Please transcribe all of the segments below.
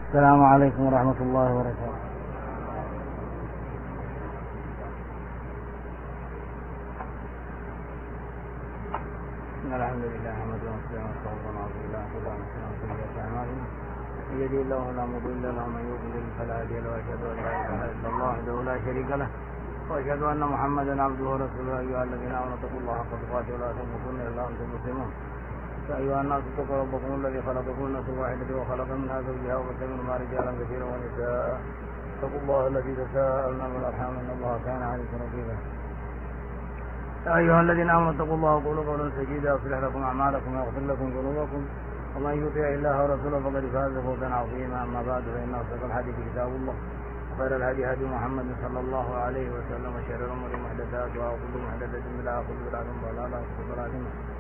السلام عليكم ورحمة الله وبركاته. الحمد لله نحمده ونستعينه ونستغفره ونعوذ بالله من شرور انفسنا ومن سيئات اعمالنا من يهده الله فلا مضل له ومن يضلل فلا هادي له واشهد ان لا اله الا الله وحده لا شريك له واشهد ان محمدا عبده ورسوله ايها الذين امنوا اتقوا الله حق تقاته ولا تموتن الا وانتم مسلمون يا ايها الناس اتقوا ربكم الذي خلقكم من نفس واحده وخلق منها زوجها وبث منهما رجالا كثيرا ونساء اتقوا الله الذي تساءلون به والارحام ان الله كان عليكم رقيبا يا أيها الذين آمنوا اتقوا الله وقولوا قولا سديدا يصلح لكم أعمالكم ويغفر لكم ذنوبكم ومن يطع الله ورسوله فقد فاز فوزا عظيما. أما بعد فإن أصدق الحديث كتاب الله وخير الهدي هدي محمد صلى الله عليه وسلم وشر الأمور محدثاتها وكل محدثة بدعة وكل بدعة ضلالة وكل ضلالة.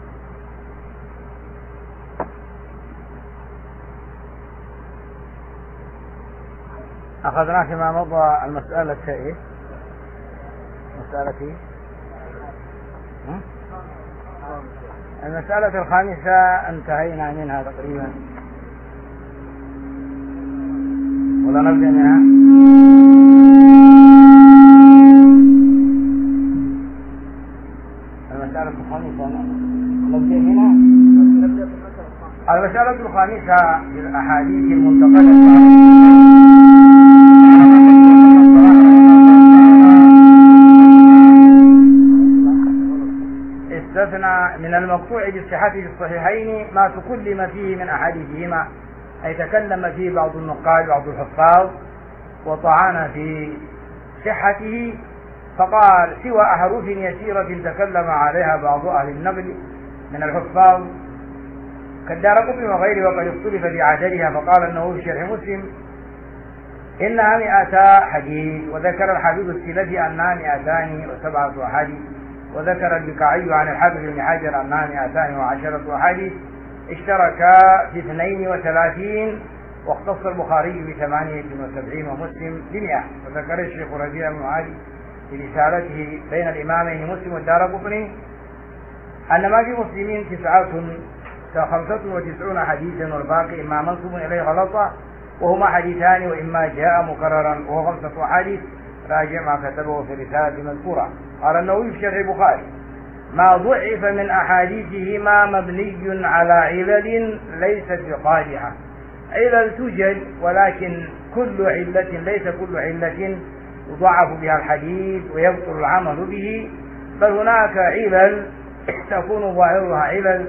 أخذنا فيما مضى المسألة إيه؟ المسألة الخامسة انتهينا منها تقريبا ولا نبدأ منها؟ المسألة الخامسة نبدأ منها. المسألة الخامسة في الأحاديث المنتقدة استثنى من المقطوع بالصحة في الصحيحين ما تكلم فيه من أحاديثهما، أي تكلم فيه بعض النقاد بعض الحفاظ وطعن في صحته، فقال سوى أحرف يسيرة تكلم عليها بعض أهل النقل من الحفاظ كالدارقطني وغيره وقد اختلف بعددها، فقال أنه في شرح مسلم إنها 200 حديث، وذكر الحافظ السلفي أنها 207 أحاديث، وذكر البقاعي عن الحافظ بن حجر أنها 210 أحاديث، اشتركا في 32 واختص البخاري ب 78 ومسلم ب100. وذكر الشيخ ربيع بن علي في رسالته بين الإمامين مسلم والدارقطني أن ما في مسلمين 95 حديثا والباقي إما منسوب إليه غلطة وهما حديثان وإما جاء مكررا وهو 5 أحاديث، راجع ما كتبه في الرسالة المذكورة. قال النووي في شرح البخاري ما ضعف من أحاديثهما مبني على علل ليست بقادحة. علل توجد ولكن كل علة ليس كل علة يضعف بها الحديث ويبطل العمل به، بل هناك علل تكون ظاهرها علل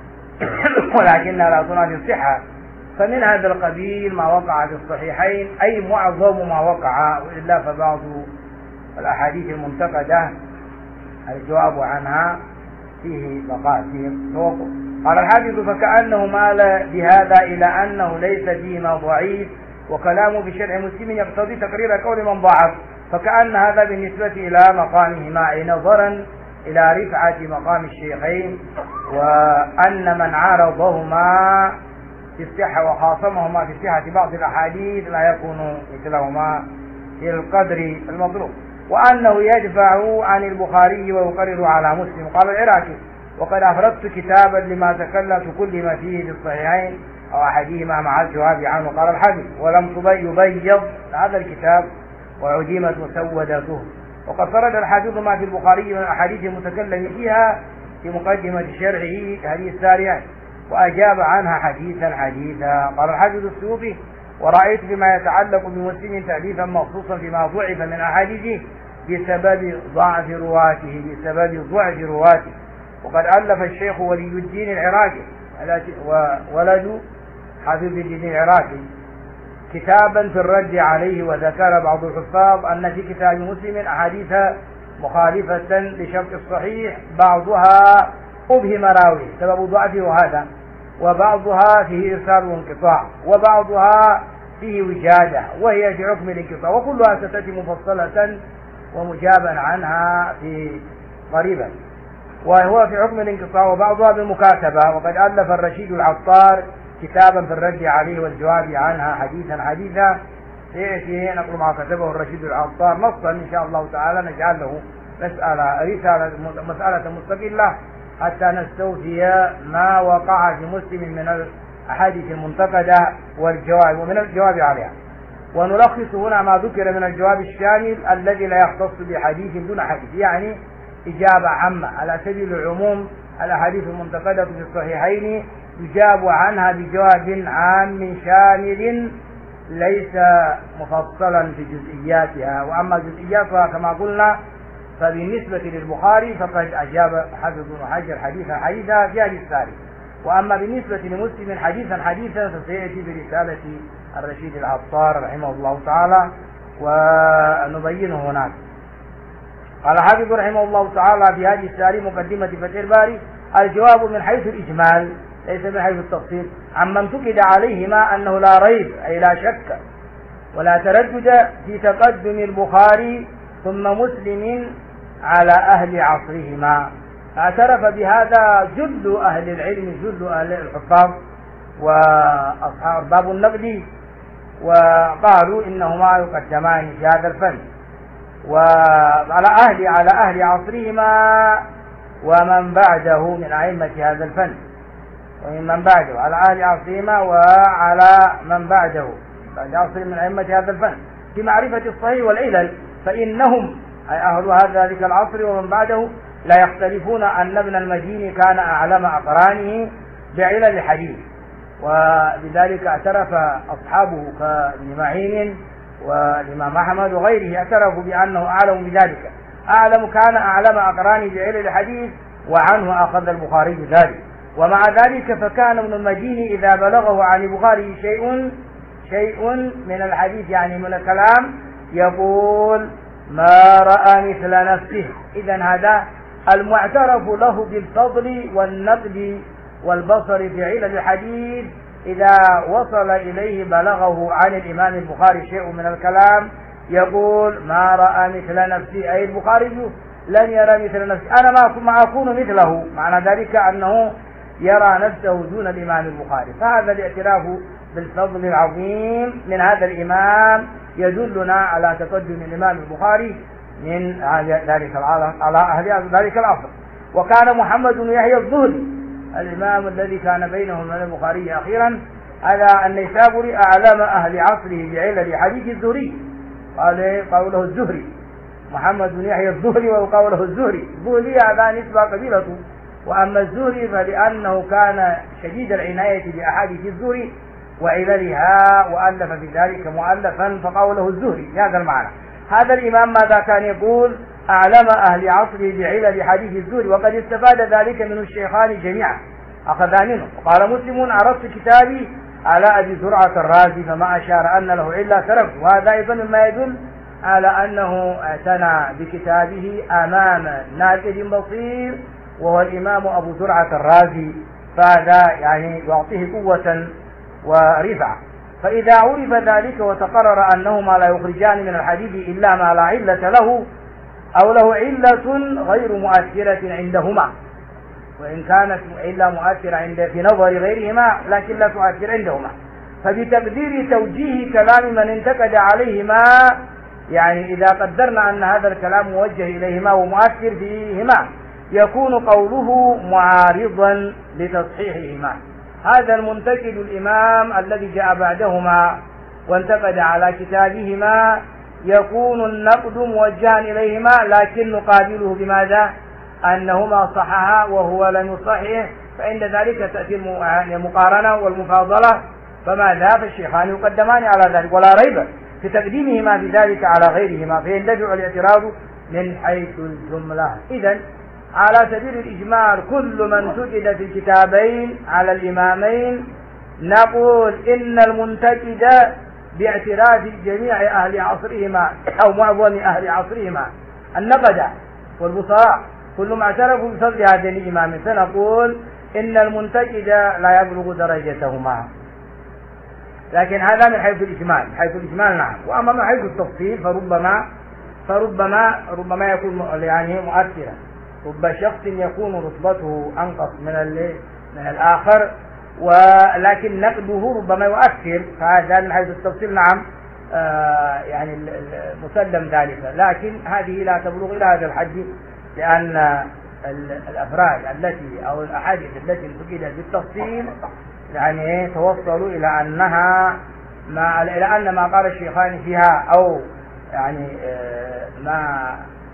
ولكنها لا تنافي الصحة، فمن هذا القبيل ما وقع في الصحيحين أي معظم ما وقع، وإلا فبعض الأحاديث المنتقدة الجواب عنها فيه بقاء فيه توقف. قال الحافظ فكأنه مال بهذا إلى أنه ليس فيما ضعيف، وكلامه في شرح مسلم يقتضي تقرير قول من ضعف، فكأن هذا بالنسبة إلى مقامهما أي نظرا إلى رفعة مقام الشيخين، وأن من عارضهما في الصحة وخاصمهما في صحة بعض الأحاديث لا يكون مثلهما في القدر المطلوب، وأنه يدفع عن البخاري ويقرر على مسلم. قال العراقي وقد أفردت كتابا لما تكلم فيه في الصحيحين أو أحدهما مع الجواب عنه. قال الحافظ ولم يبيض هذا الكتاب وعديمت مسودته، وقد فرد الحافظ ما في البخاري من الأحاديث المتكلم فيها في مقدمة شرحه هذه الساريات، وأجاب عنها حديثا. قال الحافظ السيوطي ورأيت بما يتعلق بمسلم تأليفا مخصوصا فيما ضعف من أحاديثه بسبب ضعف رواته. وقد ألف الشيخ ولي الدين العراقي وولد حافظ الدين العراقي كتابا في الرد عليه، وذكر بعض الحفاظ أن في كتاب مسلم أحاديث مخالفة لشرط الصحيح بعضها أبهم راوي سبب ضعفه هذا، وبعضها فيه إرسال وانقطاع، وبعضها فيه وجادة وهي في حكم الانقطاع، وكلها ستأتي مفصلة ومجابا عنها في قريبا، وهو في حكم الانقطاع، وبعضها بالمكاتبة. وقد ألف الرشيد العطار كتابا في الرد عليه والجواب عنها حديثا سيأتي نقل ما كتبه الرشيد العطار نصا إن شاء الله تعالى، نجعل له مسألة مستقلة حتى نستوفي ما وقع في مسلم من الأحاديث المنتقدة والجواب ومن الجواب عليها. ونلخص هنا ما ذكر من الجواب الشامل الذي لا يختص بحديث دون حديث، يعني إجابة عامة على سبيل العموم. الأحاديث المنتقدة في الصحيحين يجاب عنها بجواب عام شامل ليس مفصلا في جزئياتها، وأما جزئياتها كما قلنا فبالنسبة للبخاري فقد أجاب حافظ بن حجر حديثا في هذه الساري، وأما بالنسبة لمسلم حديثا فسيأتي برسالة الرشيد العطار رحمه الله تعالى ونبينه هناك. قال حافظ رحمه الله تعالى في هذه الساري مقدمة فتح الباري: الجواب من حيث الإجمال ليس من حيث التفصيل عمن انتقد عليهما أنه لا ريب أي لا شك ولا تردد في تقدم البخاري ثم مسلم على أهل عصرهما. اعترف بهذا جل أهل العلم، جل أهل الحفاظ وأصحاب باب النقد، وقالوا إنهما يقدمان في هذا الفن، على أهل عصرهما ومن بعده من أئمة هذا الفن، ومن بعده على أهل عصرهما وعلى من بعده بعد عصر من أئمة هذا الفن في معرفة الصحيح والعلل، فإنهم أي أهل ذلك العصر ومن بعده لا يختلفون أن ابن المديني كان أعلم أقرانه بعلل الحديث، وبذلك اعترف أصحابه كابن معين والإمام أحمد وغيره اعترفوا بأنه أعلم بذلك، كان أعلم أقرانه بعلل الحديث وعنه أخذ البخاري ذلك. ومع ذلك فكان ابن المديني إذا بلغه عن البخاري شيء من الحديث يعني من الكلام يقول ما رأى مثل نفسه. إذن هذا المعترف له بالفضل والنقد والبصر في علل الحديث إذا وصل إليه بلغه عن الإمام البخاري شيء من الكلام يقول ما رأى مثل نفسه، أي البخاري لن يرى مثل نفسه، أنا ما أكون مثله، معنى ذلك أنه يرى نفسه دون الإمام البخاري. فهذا الاعتراف بالفضل العظيم من هذا الإمام يدلنا على تقدم الإمام البخاري من ذلك على أهل ذلك العصر. وكان محمد بن يحيى الزهري الإمام الذي كان بينه وبين البخاري أخيرا على النيسابوري أعلم أهل عصره بعلل حديث الزهري، قوله الزهري محمد بن يحيى الزهري وقوله الزهري. الزهري هذا نسبة قبيلته، وأما الزهري فلأنه كان شديد العناية بأحاديث الزهري وعللها وألف في ذلك مؤلفا فقوله الزهري هذا المعنى. هذا الإمام ماذا كان يقول؟ أعلم أهل عصره بعلل حديث الزهري، وقد استفاد ذلك من الشيخان جميعا أخذا منه. وقال مسلم عرضت كتابي على أبي زرعة الرازي فما أشار أن له علة تركته، وهذا أيضا مما يدل على أنه اعتنى بكتابه أمام ناقد بصير وهو الإمام أبو زرعة الرازي، فهذا يعني يعطيه قوة ورفعة. فإذا عرف ذلك وتقرر أنهما لا يخرجان من الحديث إلا ما لا علة له أو له علة غير مؤثرة عندهما، وإن كانت علة مؤثرة في نظر غيرهما لكن لا تؤثر عندهما، فبتقدير توجيه كلام من انتقد عليهما، يعني إذا قدرنا أن هذا الكلام موجه إليهما ومؤثر فيهما يكون قوله معارضا لتصحيحهما. هذا المنتقد الإمام الذي جاء بعدهما وانتقد على كتابهما يكون النقد موجها إليهما، لكن نقابله بماذا؟ أنهما صححا وهو لم يصحح، فعند ذلك تأتي المقارنة والمفاضلة، فماذا؟ فالشيخان يقدمان على ذلك ولا ريب في تقديمهما بذلك على غيرهما، فيندفع الاعتراض من حيث الجملة. إذن على سبيل الإجمال كل من سجد في الكتابين على الإمامين نقول إن المنتقد باعتراف جميع أهل عصرهما أو معظم أهل عصرهما النقد والبصراء كلهم اعترفوا بفضل هذين الإمامين، فنقول إن المنتقد لا يبلغ درجتهما. لكن هذا من حيث الإجمال، حيث الإجمال نعم. وأما من حيث التفصيل فربما يكون يعني مؤثرا، رب شخص يكون رتبته أنقص من الآخر ولكن نقده ربما يؤثر، فهذا من حيث التفصيل نعم يعني مسلم ذلك، لكن هذه لا تبلغ إلى هذا الحد، لأن الأفراد التي أو الأحاديث التي انتقدت بالتفصيل يعني توصلوا إلى أنها إلى أن ما قال الشيخان فيها أو يعني ما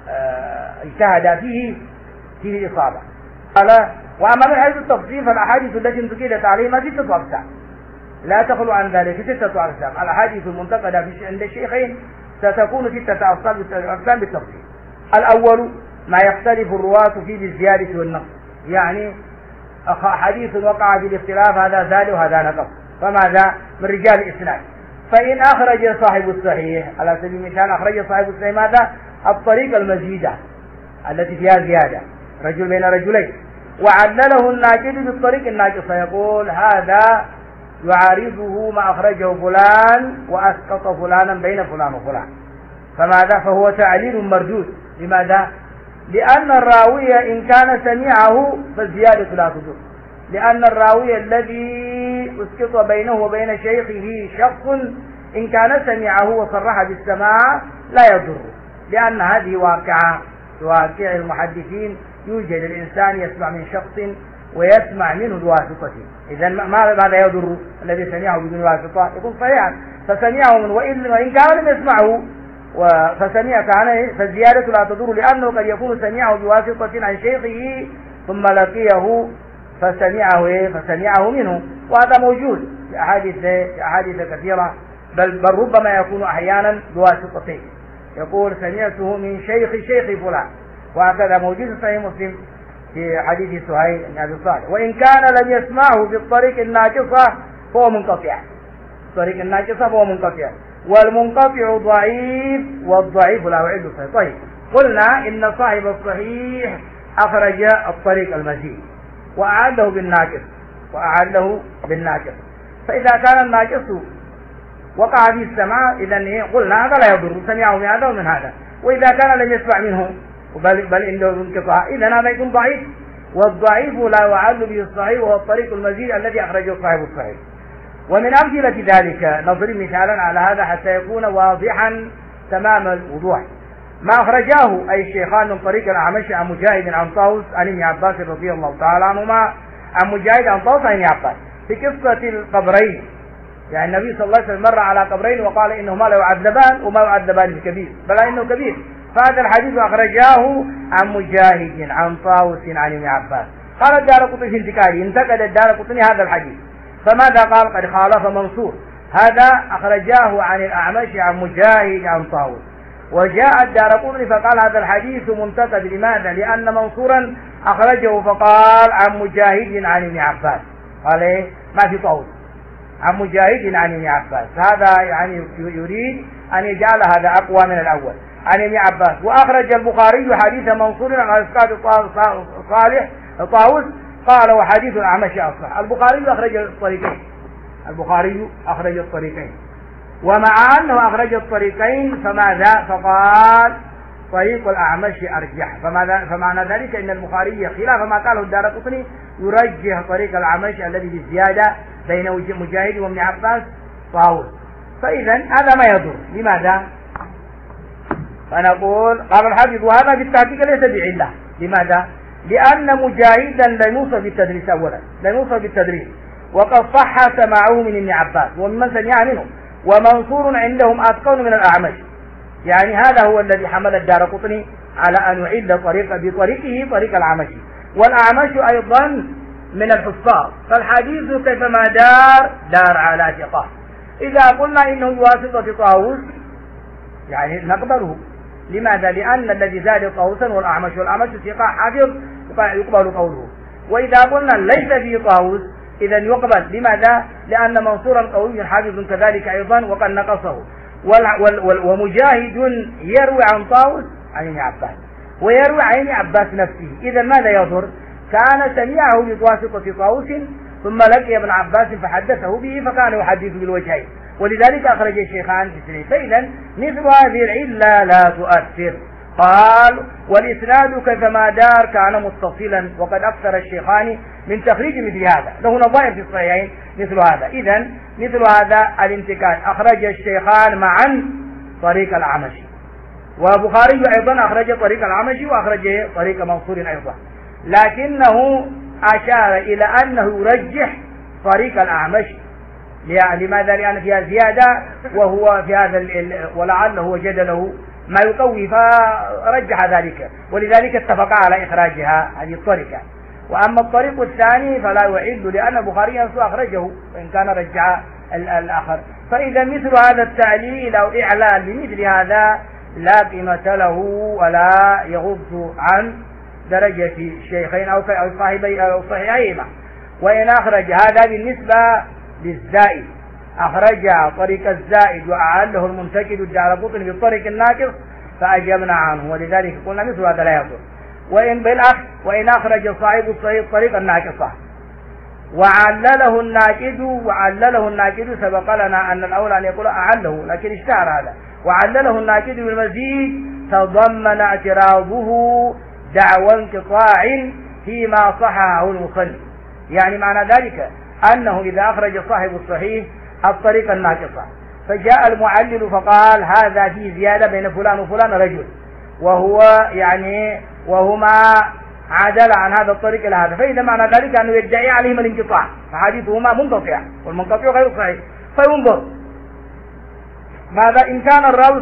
اجتهد فيه إصابة. قال: وأما من حيث التفصيل فالأحاديث التي انتقدت عليها 6 أقسام لا تخلو عن ذلك 6 أقسام. الأحاديث المنتقدة عند الشيخين ستكون 6 أقسام بالتفصيل. الأول ما يختلف الرواة فيه بالزيادة والنقص، يعني حديث وقع في الاختلاف هذا زاد وهذا نقص، فماذا من رجال الإسناد. فإن أخرج صاحب الصحيح على سبيل المثال، أخرج صاحب الصحيح ماذا؟ الطريق المزيدة التي فيها زيادة، رجل بين رجلين، وعلله الناقد بالطريق الناقصة، يقول هذا يعارضه ما أخرجه فلان وأسقط فلانا بين فلان وفلان، فماذا؟ فهو تعليل مردود. لماذا؟ لأن الراوي إن كان سمعه فالزيادة لا تضر، لأن الراوي الذي أسقط بينه وبين شيخه شخص إن كان سمعه وصرح بالسماع لا يضر، لأن هذه واقعة واقع المحدثين، يوجد الإنسان يسمع من شخص ويسمع منه بواسطته. إذا ماذا يضر؟ الذي سمعه بدون واسطة يكون صحيحا، فسمعه منه وإن كان لم يسمعه فسمع كان فالزيادة لا تضر، لأنه قد يكون سمعه بواسطة عن شيخه ثم لقيه فسمعه منه، وهذا موجود في أحاديث كثيرة، بل ربما يكون أحيانا بواسطتين، يقول سمعته من شيخ فلان، وهكذا موجود في صحيح مسلم في حديث سهيل بن أبي صالح. وإن كان لم يسمعه بالطريق الناقصة فهو منقطع، الطريق الناقصة فهو منقطع، والمنقطع ضعيف والضعيف لا يعد صحيح. طيب، قلنا إن صاحب الصحيح أخرج الطريق المزيد وأعاده بالناقص، فإذا كان الناقص وقع في السماع إذن قلنا هذا لا يضر، سمعه من هذا ومن هذا. وإذا كان لم يسمع منه بل عنده انقطاع إذن هذا يكون ضعيف، والضعيف لا يعد به الصحيح، وهو الطريق المزيد الذي أخرجه صاحب الصحيح. ومن أمثلة ذلك نضرب مثالا على هذا حتى يكون واضحا تمام الوضوح. ما أخرجاه أي الشيخان من طريق الأعمش عن مجاهد عن طاووس عن ابن عباس رضي الله تعالى عنهما، عن مجاهد عن طاووس عن ابن عباس في قصة القبرين. يعني النبي صلى الله عليه وسلم مر على قبرين وقال إنهما لا يعذبان وما يعذبان بكبير، بل إنه كبير. فهذا الحديث أخرجاه عن مجاهد عن طاووس عن ابن عباس. قال الدارقطني في انتقاده، انتقد الدارقطني هذا الحديث، فماذا قال؟ قد خالف منصور، هذا أخرجاه عن الأعمش عن مجاهد عن طاووس. وجاء الدارقطني فقال هذا الحديث منتقد. لماذا؟ لأن منصورا أخرجه فقال عن مجاهد عن ابن عباس، قال إيه؟ ما في طاووس، عن مجاهد عن ابن عباس. هذا يعني يريد أن يجعل هذا أقوى من الأول، عن ابن عباس. وأخرج البخاري حديث منصور عن إسقاط طاووس، قال وحديث الأعمش أصح. البخاري أخرج الطريقين، ومع أنه أخرج الطريقين فماذا؟ فقال طريق الأعمش أرجح. فمعنى ذلك أن البخاري خلاف ما قاله الدارقطني يرجح طريق الأعمش الذي بالزيادة بين مجاهد وابن عباس طاووس، فإذا هذا ما يضر. لماذا؟ فنقول قال الحافظ وهذا بالتحقيق ليس بعلة. لماذا؟ لأن مجاهدا لم يوصف بالتدريس، أولا لم يوصف بالتدريس، وقد صح سماعه من ابن عباس وممن سمع منه، ومنصور عندهم أتقن من الأعمش. يعني هذا هو الذي حمل الدارقطني على أن يعد بطريقه طريق الأعمش، والأعمش أيضا من الحفاظ، فالحديث كيفما دار على ثقة. إذا قلنا إنه بواسطة طاووس يعني نقبله. لماذا؟ لأن الذي زاد طاووسا والأعمش ثقة حافظ يقبل قوله. وإذا قلنا ليس فيه طاووس إذا يقبل. لماذا؟ لأن منصورا قوي حافظ كذلك أيضا وقد نقصه. ومجاهد يروي عن طاووس عن ابن عباس ويروي عن ابن عباس نفسه، إذا ماذا يضر؟ كان سمعه بواسطة طاووس ثم لقي ابن عباس فحدثه به فكان يحدث بالوجهين، ولذلك أخرج الشيخان في السنين. فإذا مثل هذه العلة لا تؤثر. قال والإسناد كيفما دار كان متصلا، وقد أكثر الشيخان من تخريج مثل هذا، له نظائر في الصحيحين مثل هذا. إذن مثل هذا الانتقاد أخرج الشيخان معا طريق الأعمش، وبخاري أيضا أخرج طريق الأعمش وأخرج طريق منصور أيضا، لكنه أشار إلى أنه يرجح طريق الأعمش. لماذا؟ لأن فيها زيادة وهو في هذا ولعله وجد له ما يقوي فرجح ذلك، ولذلك اتفقا على إخراجها هذه الطريقة. وأما الطريق الثاني فلا يعد، لأن البخاري نفسه أخرجه وإن كان رجع الآخر. فإذا مثل هذا التعليل أو إعلان بمثل هذا لا قيمة له ولا يغض عن درجة الشيخين أو صاحبي أو صحيحيهما. وإن أخرج هذا بالنسبة للزائد، أخرج طريق الزائد وأعله المنتقد الدارقطني بالطريق الناقص فأجبنا عنه، ولذلك قلنا مثل هذا لا يصح. وإن أخرج صاحب الصحيح الطريق الناقصة وعلله الناقد سبق لنا أن الأولى أن يقول أعله، لكن اشتهر هذا. وعلله الناقد بالمزيد تضمن اعتراضه دعوى انقطاع فيما صححه المصنف. يعني معنى ذلك أنه إذا أخرج صاحب الصحيح الطريق الناقصة فجاء المعلل فقال هذا فيه زيادة بين فلان وفلان رجل، وهما عدل عن هذا الطريق إلى هذا، فإذا معنى ذلك أنه يدعي عليهم الانقطاع، فحديثهما منقطع والمنقطع غير صحيح. فينظر ماذا إن كان الراوي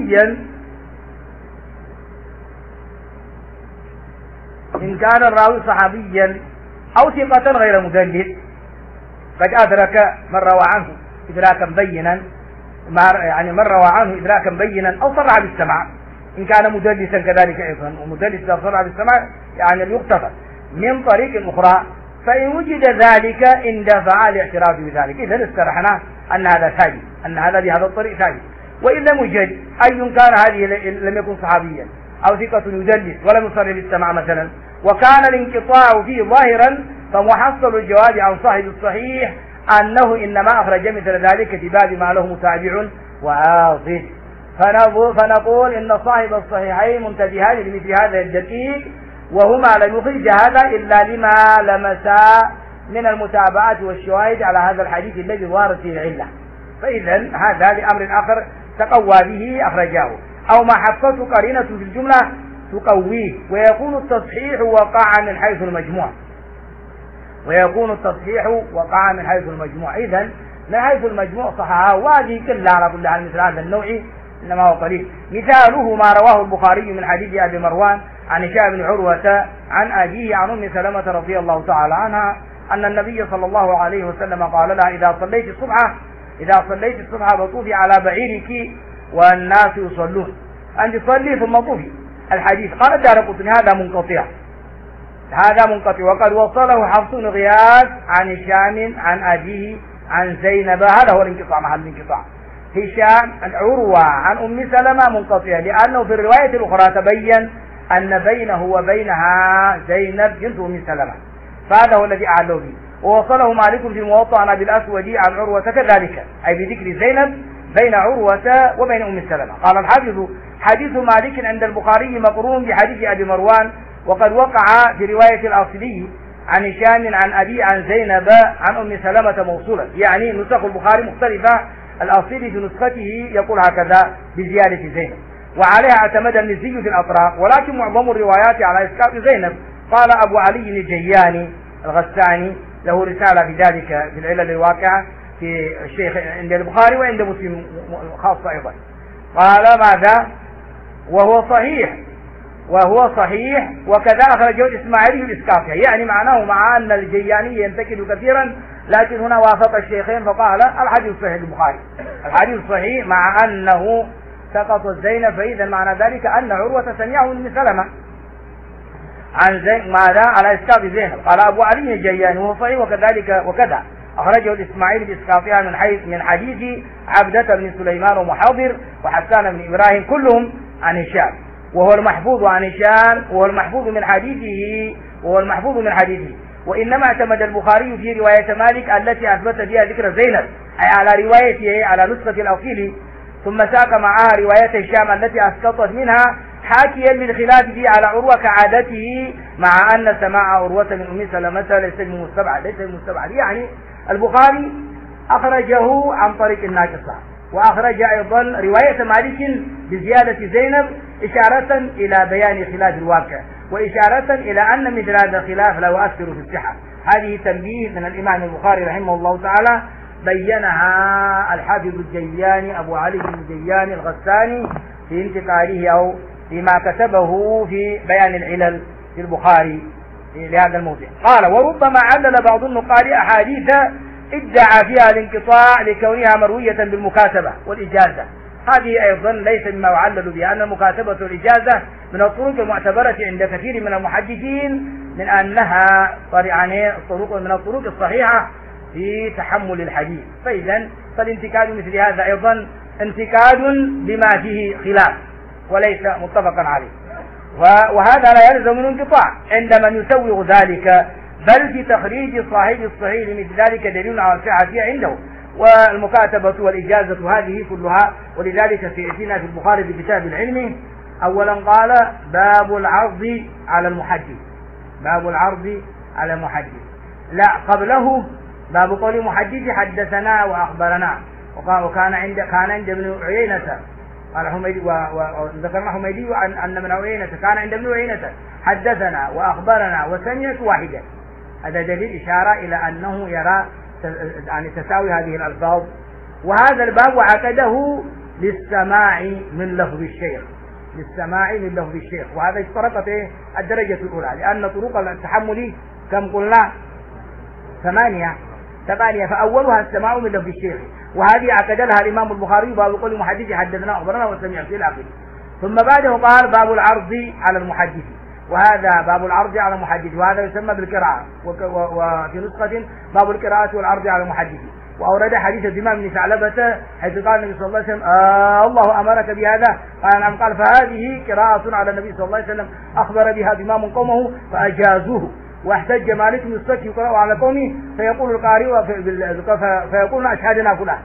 صحابيا أو ثقة غير مدلس قد أدرك من روى عنه إدراكا بينا، من روى عنه إدراكا بينا أو صرح بالسماع، إن كان مدلسا كذلك أيضا، ومدلس إذا صرح بالسماع يغتفر من طريق أخرى، فإن وجد ذلك اندفع الاعتراف بذلك. إذا استرحنا أن هذا ثابت، أن هذا بهذا الطريق ثابت. وإن لم يوجد أي كان هذه لم يكن صحابيا أو ثقة يدلس ولم يصرح بالسماع مثلا، وكان الانقطاع فيه ظاهرا، فمحصل الجواب عن صاحب الصحيح أنه إنما أخرج مثل ذلك في باب ما له متابع وعاضد. فنقول إن صاحب الصحيحين منتبهان لمثل هذا الدقيق، وهما لم يخرج هذا إلا لما لمسا من المتابعات والشواهد على هذا الحديث الذي ظهرت فيه العلة. فإذا هذا لأمر آخر تقوى به أخرجاه، أو ما حفظته قرينة في الجملة تقويه، ويكون التصحيح وقع من حيث المجموع. إذن من حيث المجموع صححه، وهذه كلها على كل حال مثل هذا النوع إنما هو قليل. مثاله ما رواه البخاري من حديث أبي مروان عن هشام بن عروة عن أبيه عن أم سلمة رضي الله تعالى عنها أن النبي صلى الله عليه وسلم قال لها إذا صليت الصبح فطوفي على بعيرك والناس يصلون، أن تصلي ثم طوفي. الحديث قال الدارقطني هذا منقطع، وقد وصله حفص بن غياث عن هشام عن أبيه عن زينب. هذا هو الانقطاع، محل الانقطاع. هشام عروة عن أم سلمة منقطع، لأنه في الرواية الأخرى تبين أن بينه وبينها زينب بنت أم سلمة، فهذا هو الذي أعلوا به. ووصله مالك في موطأ عن أبي الأسود عن عروة كذلك، أي بذكر زينب بين عروة وبين أم سلمة. قال الحافظ حديث مالك عند البخاري مقرون بحديث أبي مروان، وقد وقع في رواية الأصلي عن هشام عن أبي عن زينب عن أم سلمة موصولا، يعني نسخ البخاري مختلفة، الأصلي في نسخته يقول هكذا بزيادة زينب، وعليها اعتمد المزي في الأطراف، ولكن معظم الروايات على إسقاط زينب. قال أبو علي الجياني الغساني له رسالة في ذلك في العلل الواقعة في الشيخ عند البخاري وعند مسلم خاصة أيضا. قال ماذا؟ وهو صحيح وكذا أخرجه الإسماعيلي الإسقاطي، يعني معناه مع أن الجياني ينتقد كثيرا، لكن هنا وافق الشيخين فقال الحديث صحيح البخاري، الحديث صحيح مع أنه سقط زينب، فإذا معنى ذلك أن عروة سمعه من سلمة عن ماذا على إسقاط زينب. قال أبو علي الجياني وهو صحيح وكذا أخرجه الإسماعيلي بإسقاطها من حديث عبدة بن سليمان ومحاضر وحسان بن إبراهيم كلهم عن هشام، وهو المحفوظ عن هشام وهو المحفوظ من حديثه. وإنما اعتمد البخاري في رواية مالك التي أثبت فيها ذكر زينب، أي على روايته على نسخة الأصيل، ثم ساق معها رواية هشام التي أسقطت منها، حاكيا للخلاف فيه على عروة كعادته، مع أن سماع عروة من أم سلمة ليس بمستبعد. يعني البخاري أخرجه عن طريق الناقصة، وأخرج أيضا رواية مالك بزيادة زينب إشارة إلى بيان خلاف الواقع، وإشارة إلى أن مثل هذا الخلاف لا يؤثر في الصحة. هذه تنبيه من الإمام البخاري رحمه الله تعالى بينها الحافظ الجياني أبو علي بن الجياني الغساني في انتقاله أو فيما كتبه في بيان العلل في البخاري لهذا الموضوع. قال: وربما علل بعض النقاد أحاديث ادعى فيها الانقطاع لكونها مروية بالمكاتبة والإجازة. هذه أيضا ليس مما يعلل بها، أن المكاتبة والإجازة من الطرق المعتبرة عند كثير من المحدثين من أنها طرق من الطرق الصحيحة في تحمل الحديث. فإذا فالانتقاد مثل هذا أيضا انتقاد بما فيه خلاف وليس متفقا عليه، وهذا لا يلزم من انقطاع عند من يسوغ ذلك، بل في تخريج صاحب الصحيح لمثل ذلك دليل على صحته عنده. والمكاتبة والإجازة هذه كلها، ولذلك سيأتينا في البخاري في كتاب العلم أولا قال: باب العرض على المحدث. باب العرض على المحدث، لا قبله باب قول المحدث حدثنا وأخبرنا، وكان عند ابن عيينة قال حميدي، وذكرنا حميدي أن ابن عيينة كان عند ابن عيينة حدثنا وأخبرنا وسمعت واحدا. هذا دليل إشارة إلى أنه يرى يعني تساوي هذه الألفاظ. وهذا الباب عقده للسماع من لفظ الشيخ، للسماع من لفظ الشيخ، وهذا اشترطت الدرجة الأولى، لأن طرق التحمل كم قلنا؟ ثمانية، فأولها السماع من لفظ الشيخ، وهذه عقد لها الإمام البخاري باب قول محدث حدثنا أخبرنا وسمعت إلى آخره. ثم بعده قال: باب العرض على المحدث، وهذا باب العرض على المحدث، وهذا يسمى بالقراءة، وفي نسخة باب القراءة والعرض على المحدث. وأورد حديث الإمام بن ثعلبة حيث قال النبي صلى الله عليه وسلم: الله أمرك بهذا؟ قال: نعم. قال: فهذه قراءة على النبي صلى الله عليه وسلم أخبر بها إمام قومه فأجازوه. واحتج مالك بن الصك يقرأ على قومه فيقول القارئ فيقول أشهدنا فلان،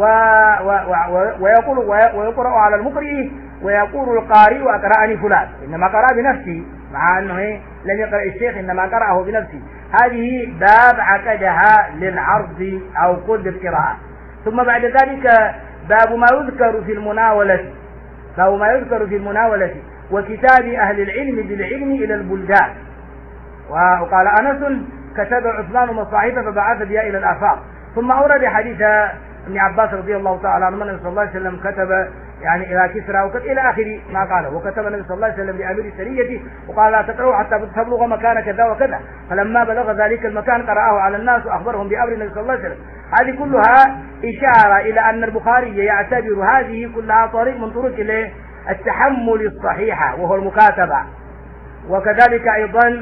ويقرأ على المقرئ ويقول القارئ أقرأني فلان، إنما قرأ بنفسه، مع أنه لم يقرأ الشيخ إنما قرأه بنفسه. هذه باب عقدها للعرض أو قد القراءة. ثم بعد ذلك باب ما يذكر في المناولة، باب ما يذكر في المناولة وكتاب أهل العلم بالعلم إلى البلدان. وقال أنس: كتب عثمان مصاحف فبعث بها إلى الآفاق. ثم أورد حديث ابن عباس رضي الله تعالى عنه أن النبي صلى الله عليه وسلم كتب يعني إلى كسرى إلى آخر ما قاله. وكتب النبي صلى الله عليه وسلم لأمير السرية وقال: لا تقرأوا حتى تبلغ مكان كذا وكذا، فلما بلغ ذلك المكان قرأه على الناس وأخبرهم بأمر النبي صلى الله عليه وسلم. هذه كلها إشارة إلى أن البخاري يعتبر هذه كلها طريق من طرق التحمل الصحيحة وهو المكاتبة، وكذلك أيضا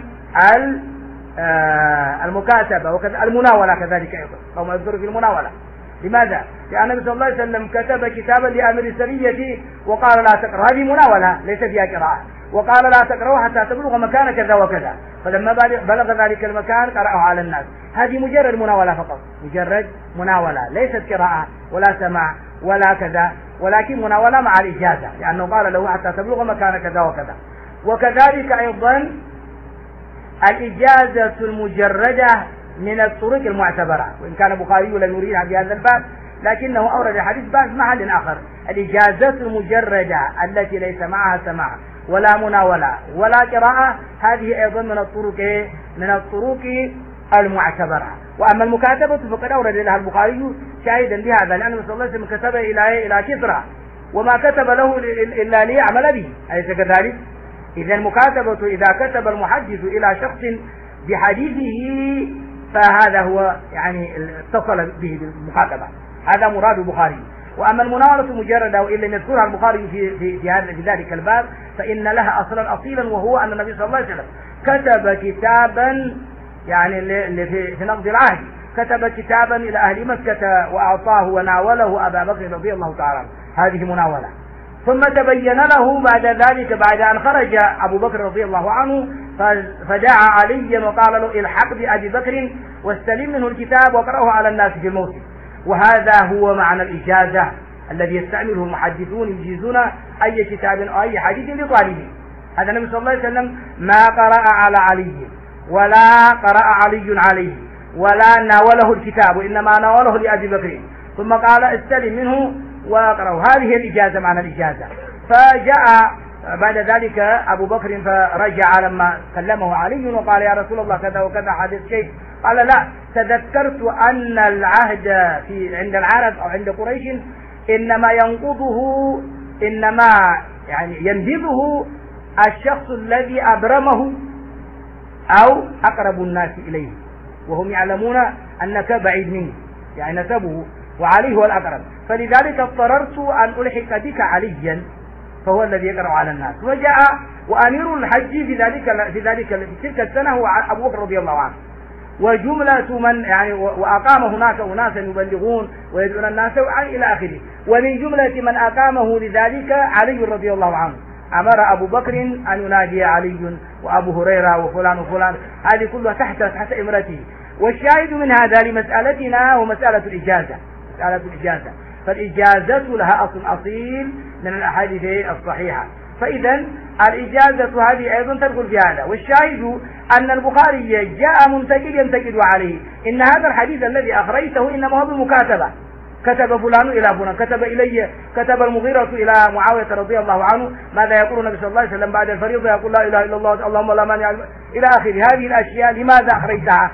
المكاتبة، وكذلك المناولة كذلك أيضا، أو ما يذكر في المناولة. لماذا؟ لأن النبي صلى الله عليه وسلم كتب كتابا لأمير السرية وقال: لا تقرأ. هذه مناولة ليس فيها قراءة، وقال: لا تقرأوا حتى تبلغ مكان كذا وكذا، فلما بلغ ذلك المكان قرأه على الناس. هذه مجرد مناولة فقط، مجرد مناولة، ليست قراءة ولا سماع ولا كذا، ولكن مناولة مع الإجازة، لأنه قال له: حتى تبلغ مكان كذا وكذا. وكذلك أيضا الإجازة المجردة من الطرق المعتبرة، وإن كان البخاري لم يريدها في هذا الباب لكنه أورد حديث بعد محل آخر. الإجازة المجردة التي ليس معها سماع ولا مناولة ولا قراءة، هذه أيضا من الطرق المعتبرة. وأما المكاتبة فقد أورد لها البخاري شاهدا بهذا، لأنه صلى الله عليه وسلم كتب إلى كسرى وما كتب له إلا ليعمل به، أليس كذلك؟ إذا المكاتبة إذا كتب المحدث إلى شخص بحديثه فهذا هو يعني اتصل به بالمكاتبة، هذا مراد البخاري. وأما المناولة مجردة وإن لم يذكرها البخاري في ذلك الباب فإن لها أصلا أصيلا، وهو أن النبي صلى الله عليه وسلم كتب كتابا يعني في نقض العهد، كتب كتابا إلى أهل مكة وأعطاه وناوله أبا بكر رضي الله تعالى عنه، هذه مناولة. ثم تبين له بعد ذلك بعد أن خرج أبو بكر رضي الله عنه فدعا عليا وقال له: الحق بأبي بكر واستلم منه الكتاب وقرأه على الناس في الموسم. وهذا هو معنى الإجازة الذي يستعمله المحدثون، يجيزون أي كتاب أو أي حديث لطالبه. هذا النبي صلى الله عليه وسلم ما قرأ على علي ولا قرأ علي عليه ولا ناوله الكتاب، وإنما ناوله لأبي بكر، ثم قال: استلم منه وقرأه. هذه الإجازة معنى الإجازة. فجاء بعد ذلك أبو بكر فرجع لما كلمه علي وقال يا رسول الله كذا وكذا حدث شيء، قال لا، تذكرت أن العهد عند العرب أو عند قريش إنما ينقضه، إنما يعني ينبذه الشخص الذي أبرمه أو أقرب الناس إليه، وهم يعلمون أنك بعيد منه يعني نسبه، وعليه هو الأقرب، فلذلك اضطررت أن ألحق بك عليا فهو الذي يقرأ على الناس. وجاء وأمير الحج في تلك السنة هو أبو بكر رضي الله عنه، وجملة من يعني وأقام هناك أناسا يبلغون ويدعون الناس إلى آخره، ومن جملة من أقامه لذلك علي رضي الله عنه. أمر أبو بكر أن ينادي علي وأبو هريرة وفلان وفلان، هذه كلها تحت إمرته. والشاهد من هذا لمسألتنا هو مسألة الإجازة. فالإجازة لها أصيل من الأحاديث الصحيحة، فإذا الإجازة هذه أيضا تدخل في هذا. والشاهد أن البخاري جاء ينتقد عليه إن هذا الحديث الذي أخرجته إنما هو بالمكاتبة، كتب فلان إلى فلان، كتب إلي، كتب المغيرة إلى معاوية رضي الله عنه ماذا يقول النبي صلى الله عليه وسلم بعد الفريضة، يقول لا إله إلا الله اللهم لا مانع إلى آخر هذه الأشياء. لماذا أخرجتها؟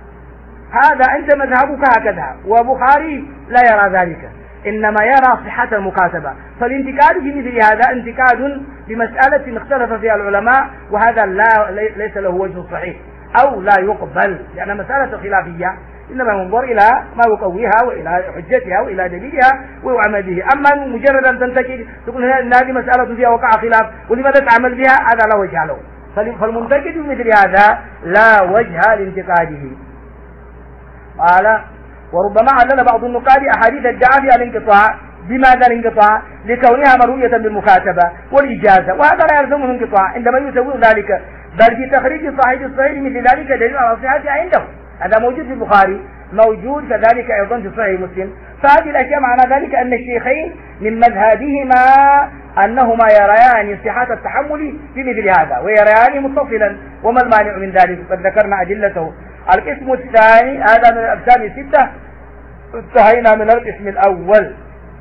هذا أنت مذهبك هكذا، وبخاري لا يرى ذلك، إنما يرى صحة المكاتبة. فالانتقاد في مثل هذا انتقاد بمسألة اختلف فيها العلماء، وهذا ليس له وجه صحيح أو لا يقبل، لأن مسألة خلافية إنما ينظر إلى ما يقويها وإلى حجتها وإلى دليلها ويعمل به. أما مجرد أن تنتقد تقول إن هذه مسألة فيها وقع خلاف ولماذا تعمل بها، هذا لا وجه له. فالمنتقد مثل هذا لا وجه لانتقاده. قال وربما علل بعض النقاد أحاديث ادعى فيها الانقطاع. بماذا الانقطاع؟ لكونها مروية بالمكاتبة والإجازة، وهذا لا يلزمه الانقطاع عندما يسوي ذلك، بل في تخريج صحيح الصحيح مثل ذلك دليل على صحته عنده. هذا موجود في البخاري، موجود كذلك أيضا في صحيح مسلم. فهذه الأشياء معنى ذلك أن الشيخين من مذهبهما أنهما يريان صحة التحمل في مثل هذا ويريان متصلا، وما المانع من ذلك؟ قد ذكرنا أدلته. القسم الثاني هذا من الأقسام الستة، انتهينا من القسم الأول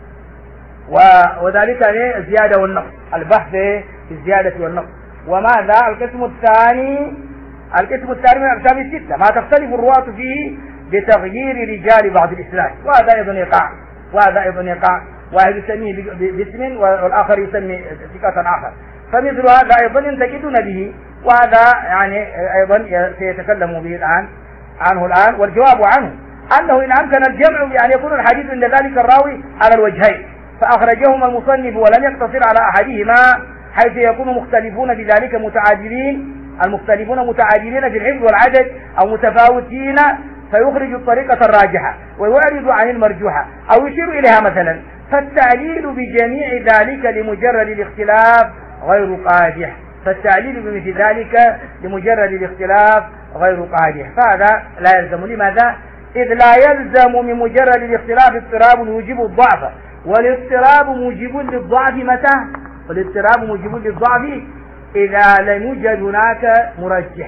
وذلك الزيادة والنقص، البحث في الزيادة والنقص. وماذا القسم الثاني؟ القسم الثاني من الأقسام الستة ما تختلف الرواة فيه بتغيير رجال بعض الإسناد، وهذا أيضا يقع، واحد يسميه باسم والآخر يسمي ثقة آخر، فمثل هذا أيضا ينتقدون به، وهذا يعني أيضا سيتكلم به عنه الآن. والجواب عنه أنه إن أمكن الجمع بأن يكون الحديث عند ذلك الراوي على الوجهين فأخرجهما المصنف ولم يقتصر على أحدهما، حيث يكون مختلفون بذلك متعادلين، المختلفون متعادلين في الحفظ والعدد أو متفاوتين، فيخرج الطريقة الراجحة ويعرض عن المرجوحة أو يشير إليها مثلا. فالتعليل بجميع ذلك لمجرد الاختلاف غير قادح، بمثل ذلك لمجرد الاختلاف غير قادح، فهذا لا يلزم. لماذا؟ إذ لا يلزم من مجرد الاختلاف اضطراب يوجب الضعف، والاضطراب موجب للضعف متى؟ والاضطراب موجب للضعف إذا لم يوجد هناك مرجح،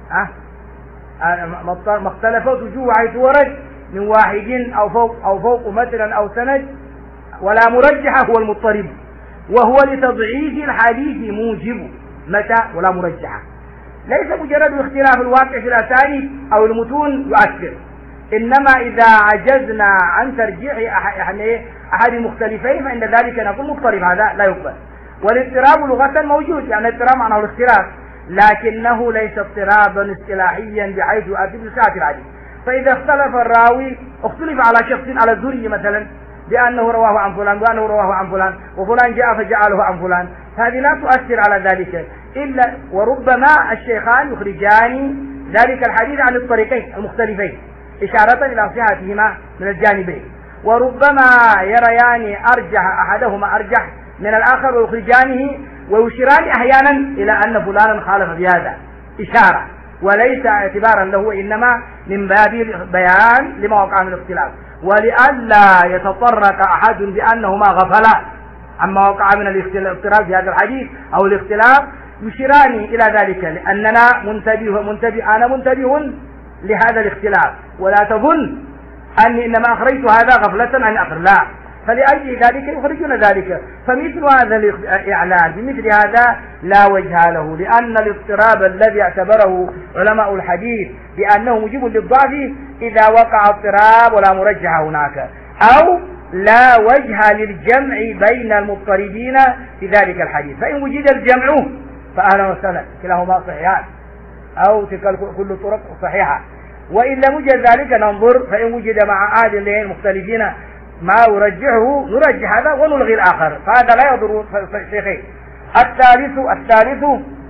ما اختلفت وجوه حيث ورد من واحد أو فوق مثلا أو سند، ولا مرجح هو المضطرب، وهو لتضعيف الحديث موجب متى؟ ولا مرجح. ليس مجرد اختلاف الواقع في الأسانيد أو المتون يؤثر، إنما إذا عجزنا عن ترجيح أحد المختلفين فإن ذلك نقول مضطرب، هذا لا يقبل. والاضطراب لغة موجود، يعني الاضطراب معناه الاختلاف، لكنه ليس اضطرابا اصطلاحيا بحيث يؤدي بساعة الحديث. فإذا اختلف الراوي، اختلف على شخص، على الزهري مثلا بأنه رواه عن فلان وأنه رواه عن فلان وفلان جاء فجعله عن فلان، هذه لا تؤثر على ذلك إلا وربما الشيخان يخرجان ذلك الحديث عن الطريقين المختلفين إشارة إلى صحتهما من الجانبين، وربما يريان أحدهما أرجح من الآخر ويخرجانه ويشيران أحيانا إلى أن فلانا خالف بهذا إشارة، وليس اعتبارا له، إنما من باب بيان لما وقع من الاختلاف، ولئلا يتطرق أحد بأنهما غفلا عما وقع من الاختلاف في هذا الحديث أو الاختلاف، يشيران إلى ذلك لأننا أنا منتبه لهذا الاختلاف، ولا تظن أني إنما أخرجت هذا غفلة عن آخر، لا، فلأجل ذلك يخرجون ذلك. فمثل هذا الإعلان بمثل هذا لا وجه له، لأن الاضطراب الذي اعتبره علماء الحديث بأنه موجب للضعف إذا وقع اضطراب ولا مرجح هناك، أو لا وجه للجمع بين المضطربين في ذلك الحديث. فإن وجد الجمع فأهلا وسهلا، كلاهما صحيحان أو تلك كل الطرق صحيحة. وإن لم يوجد ذلك ننظر، فإن وجد مع عادلين مختلفين ما يرجحه نرجح هذا ونلغي الآخر، فهذا لا يضر الشيخين. الثالث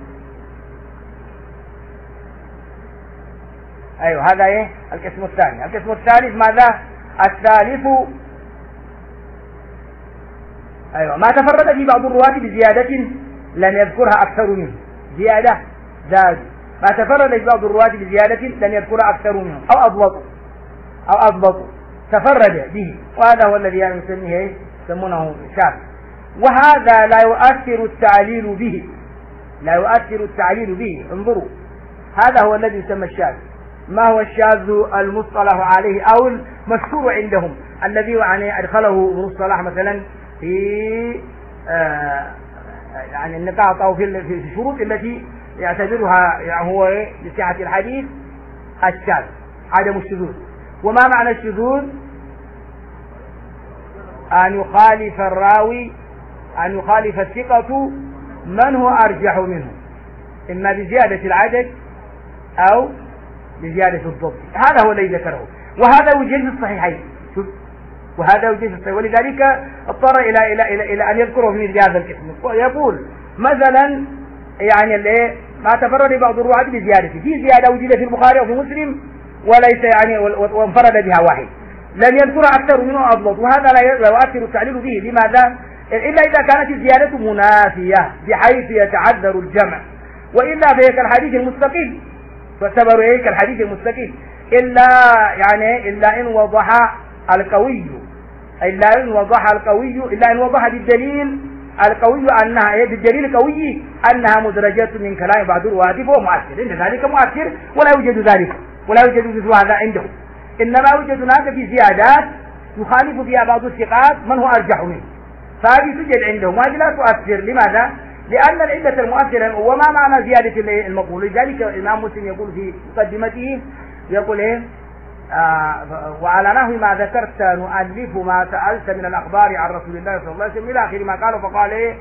أيوه هذا إيه القسم الثاني. القسم الثالث ماذا؟ الثالث أيوه ما تفرد في بعض الرواة بزيادة لم يذكرها أكثر منه. زيادة زاد ما تفرد في بعض الرواة بزيادة لم يذكرها أكثر منه أو أضبط تفرد به، وهذا هو الذي يسميه يسمونه شاذ. وهذا لا يؤثر التعليل به. انظروا، هذا هو الذي يسمى الشاذ. ما هو الشاذ المصطلح عليه أو المشهور عندهم الذي يعني أدخله ابن الصلاح مثلا في يعني النقاط أو في الشروط التي يعتبرها يعني هو لصحة الحديث الشاذ عدم الشذوذ. وما معنى الشذوذ؟ أن يخالف الراوي، أن يخالف الثقة من هو أرجح منه، إما بزيادة العدد أو بزيادة الضبط. هذا هو الذي ذكره، وهذا وجد في الصحيحين، ولذلك اضطر إلى أن يذكره في هذا القسم. يقول مثلا يعني ما تفرد بعض الرواة بزيادة، في زيادة وجدت في البخاري وفي مسلم وليس يعني وانفرد بها واحد، لم يذكرها أكثر منه أضبط، وهذا لا يؤثر التعليل به. لماذا؟ إلا إذا كانت الزيادة منافية بحيث يتعذر الجمع، وإلا فهي كالحديث المستقيم، تعتبر إيه كالحديث المستقيم، إلا إن وضح القوي، إلا إن وضح بالدليل القوي أنها بالدليل القوي أنها مدرجة من كلام بعض الرواة فهو مؤثر، إن ذلك مؤثر ولا يوجد ذلك، ولا يوجد مثل هذا عنده. إنما يوجد هناك في زيادات يخالف فيها بعض الثقات من هو أرجح منه، فهذه توجد عندهم وهذه لا تؤثر. لماذا؟ لأن العلة المؤثرة. وما معنى زيادة المقبول؟ لذلك الإمام مسلم يقول في مقدمته يقول إيه وعلى نحو ما ذكرت نؤلف ما سألت من الأخبار عن رسول الله صلى الله عليه وسلم إلى آخر ما قال. فقال إيه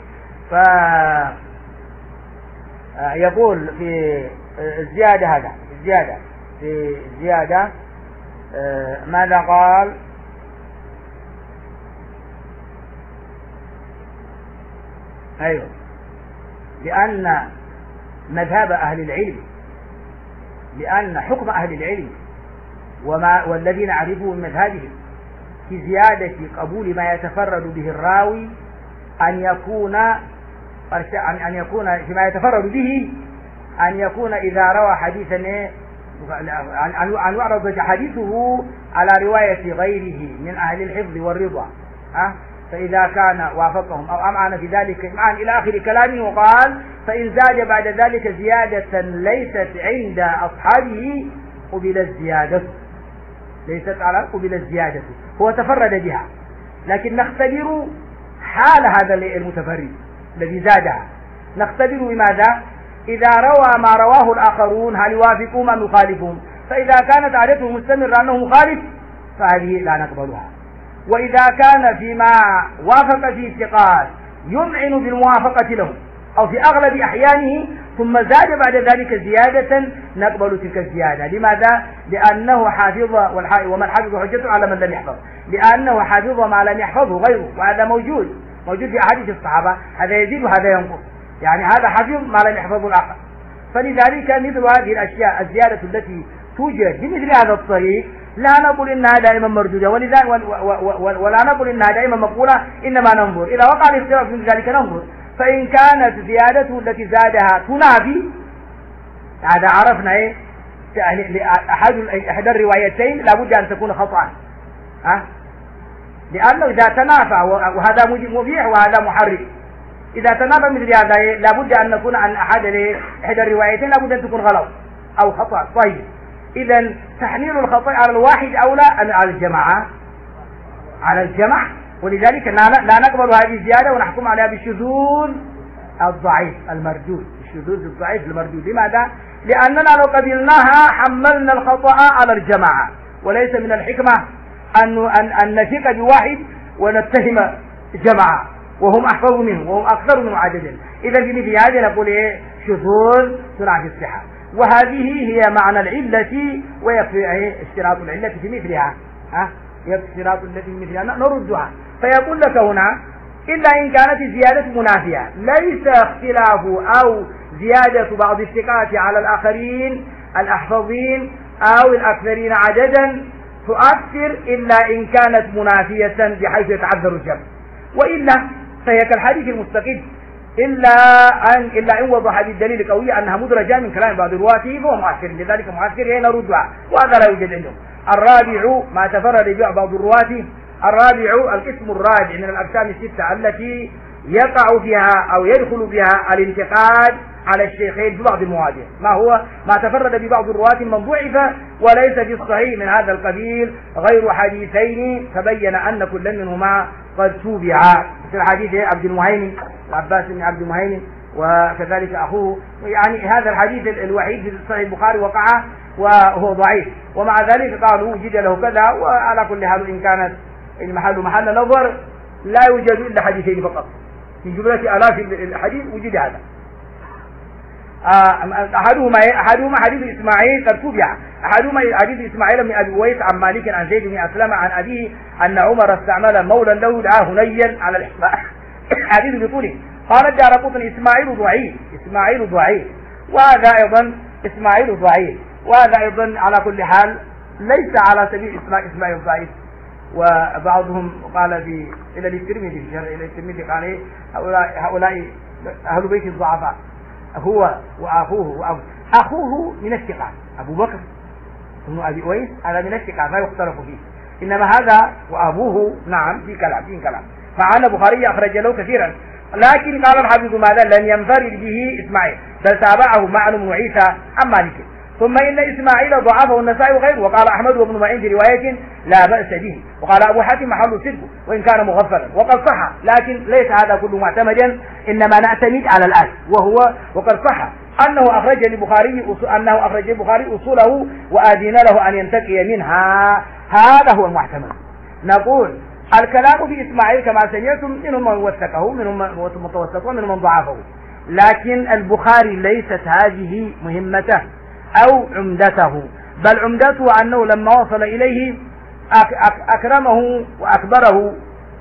يقول في الزيادة في الزيادة ماذا قال؟ أيوه لأن مذهب أهل العلم، لأن حكم أهل العلم والذي نعرفه من مذهبهم في زيادة قبول ما يتفرد به الراوي أن يكون فيما يتفرد به أن يكون إذا روى حديثا أن يعرض حديثه على رواية غيره من أهل الحفظ والرضا، فإذا كان وافقهم أو أمعن في ذلك معا إلى آخر كلامه. وقال فإن زاد بعد ذلك زيادة ليست عند أصحابه قبل الزيادة، ليست على قبل الزيادة، هو تفرد بها، لكن نختبر حال هذا المتفرد الذي زادها، نختبر بماذا؟ إذا روى ما رواه الآخرون هل يوافقهم أم يخالفهم؟ فإذا كانت عادته مستمرة أنه مخالف فهذه لا نقبلها. وإذا كان فيما وافق فيه الثقات يمعن بالموافقة له أو في أغلب أحيانه ثم زاد بعد ذلك زيادة نقبل تلك الزيادة. لماذا؟ لأنه حافظ، ومن حفظ حجة على من لم يحفظ، لأنه حافظ ما لم يحفظه غيره، وهذا موجود في أحاديث الصحابة، هذا يزيد وهذا ينقص، يعني هذا حفظ ما لم يحفظه الآخر. فلذلك مثل هذه الأشياء الزيادة التي توجد بمثل هذا الطريق لا نقول إنها دائما مردودة، ولا نقول إنها دائما مقبولة، إنما ننظر إذا وقع الاختلاف من ذلك ننظر. فإن كانت زيادته التي زادها تنافي، هذا عرفنا إيه أحد الروايتين لابد أن تكون خطأ، لأنه إذا تنافى وهذا مبيح وهذا محرك، إذا تنافى مثل هذا لابد أن نكون عن أحد الروايتين لابد أن تكون غلط أو خطأ. طيب إذا تحميل الخطأ على الواحد أولى أم على الجماعة؟ على الجماعة، ولذلك لا نقبل هذه الزيادة ونحكم عليها بالشذوذ الضعيف المردود، الشذوذ الضعيف المردود. لماذا؟ لأننا لو قبلناها حملنا الخطأ على الجماعة، وليس من الحكمة أن نثق بواحد ونتهم جماعة وهم أحفظ منه وهم أكثر منه عددا. إذا في مثل هذا نقول شذوذ صنع في الصحة، وهذه هي معنى العلة، ويكفي اشتراط العلة في مثلها. يكفي اشتراط التي في مثلها نردها. فيقول لك هنا إلا إن كانت الزيادة منافية، ليس اختلاف أو زيادة بعض الثقات على الآخرين الأحفظين أو الأكثرين عددا تؤثر إلا إن كانت منافية بحيث يتعذر الجمع، وإلا فهي كالحديث المستقيم إلا إن وضح بالدليل القوي أنها مدرجة من كلام بعض رواته فهو مؤثر، لذلك مؤثر هنا ردها، وهذا لا يوجد عندهم. الرابع ما تفرد به بعض الرواة، الرابع القسم الرابع من الأقسام الستة التي يقع فيها أو يدخل بها الانتقاد على الشيخين في بعض المواضيع، ما هو ما تفرد ببعض الرواة من ضعف وليس في الصحيح من هذا القبيل غير حديثين تبين أن كل منهما قد توبع، مثل حديث عبد المهيمن العباس بن عبد المهيمن وكذلك أخوه، يعني هذا الحديث الوحيد في صحيح البخاري وقع وهو ضعيف، ومع ذلك قالوا وجد له كذا. وعلى كل حال إن كانت المحل محل نظر لا يوجد إلا حديثين فقط من جملة آلاف الحديث وجد هذا. أحدهما حديث إسماعيل قد تبع، أحدهما حديث إسماعيل بن أبي أويس عن مالك عن زيد بن أسلم عن أبيه أن عمر استعمل مولا له دعاه هنيا على الإحصاء حديث بطوله. قال الدارقطني إسماعيل ضعيف، وهذا أيضا إسماعيل ضعيف، وهذا أيضا على كل حال ليس على سبيل إسماعيل ضعيف. وبعضهم قال إلى الترمذي قال هؤلاء أهل بيت الضعفاء، هو وأخوه أخوه من الثقات أبو بكر ابن أبي أويس هذا من الثقات لا يختلف فيه، إنما هذا وأبوه نعم في كلام مع أن البخاري أخرج له كثيرا، لكن قال الحافظ ماذا لم ينفرد به إسماعيل بل تابعه معن بن عيسى عن مالك. ثم إن إسماعيل ضعفه النسائي وغيره، وقال أحمد وابن معين في رواية لا بأس به، وقال أبو حاتم محل صدق وإن كان مغفلا وقد صح، لكن ليس هذا كله معتمدا، إنما نعتمد على الآن وقد صح أنه أخرج البخاري أصوله وآذن له أن ينتقي منها، هذا هو المعتمد. نقول الكلام في إسماعيل كما سمعتم منهم من وثقه منهم من متوسط ومنهم من ضعفه، لكن البخاري ليست هذه مهمته أو عمدته، بل عمدته أنه لما وصل إليه أكرمه وأكبره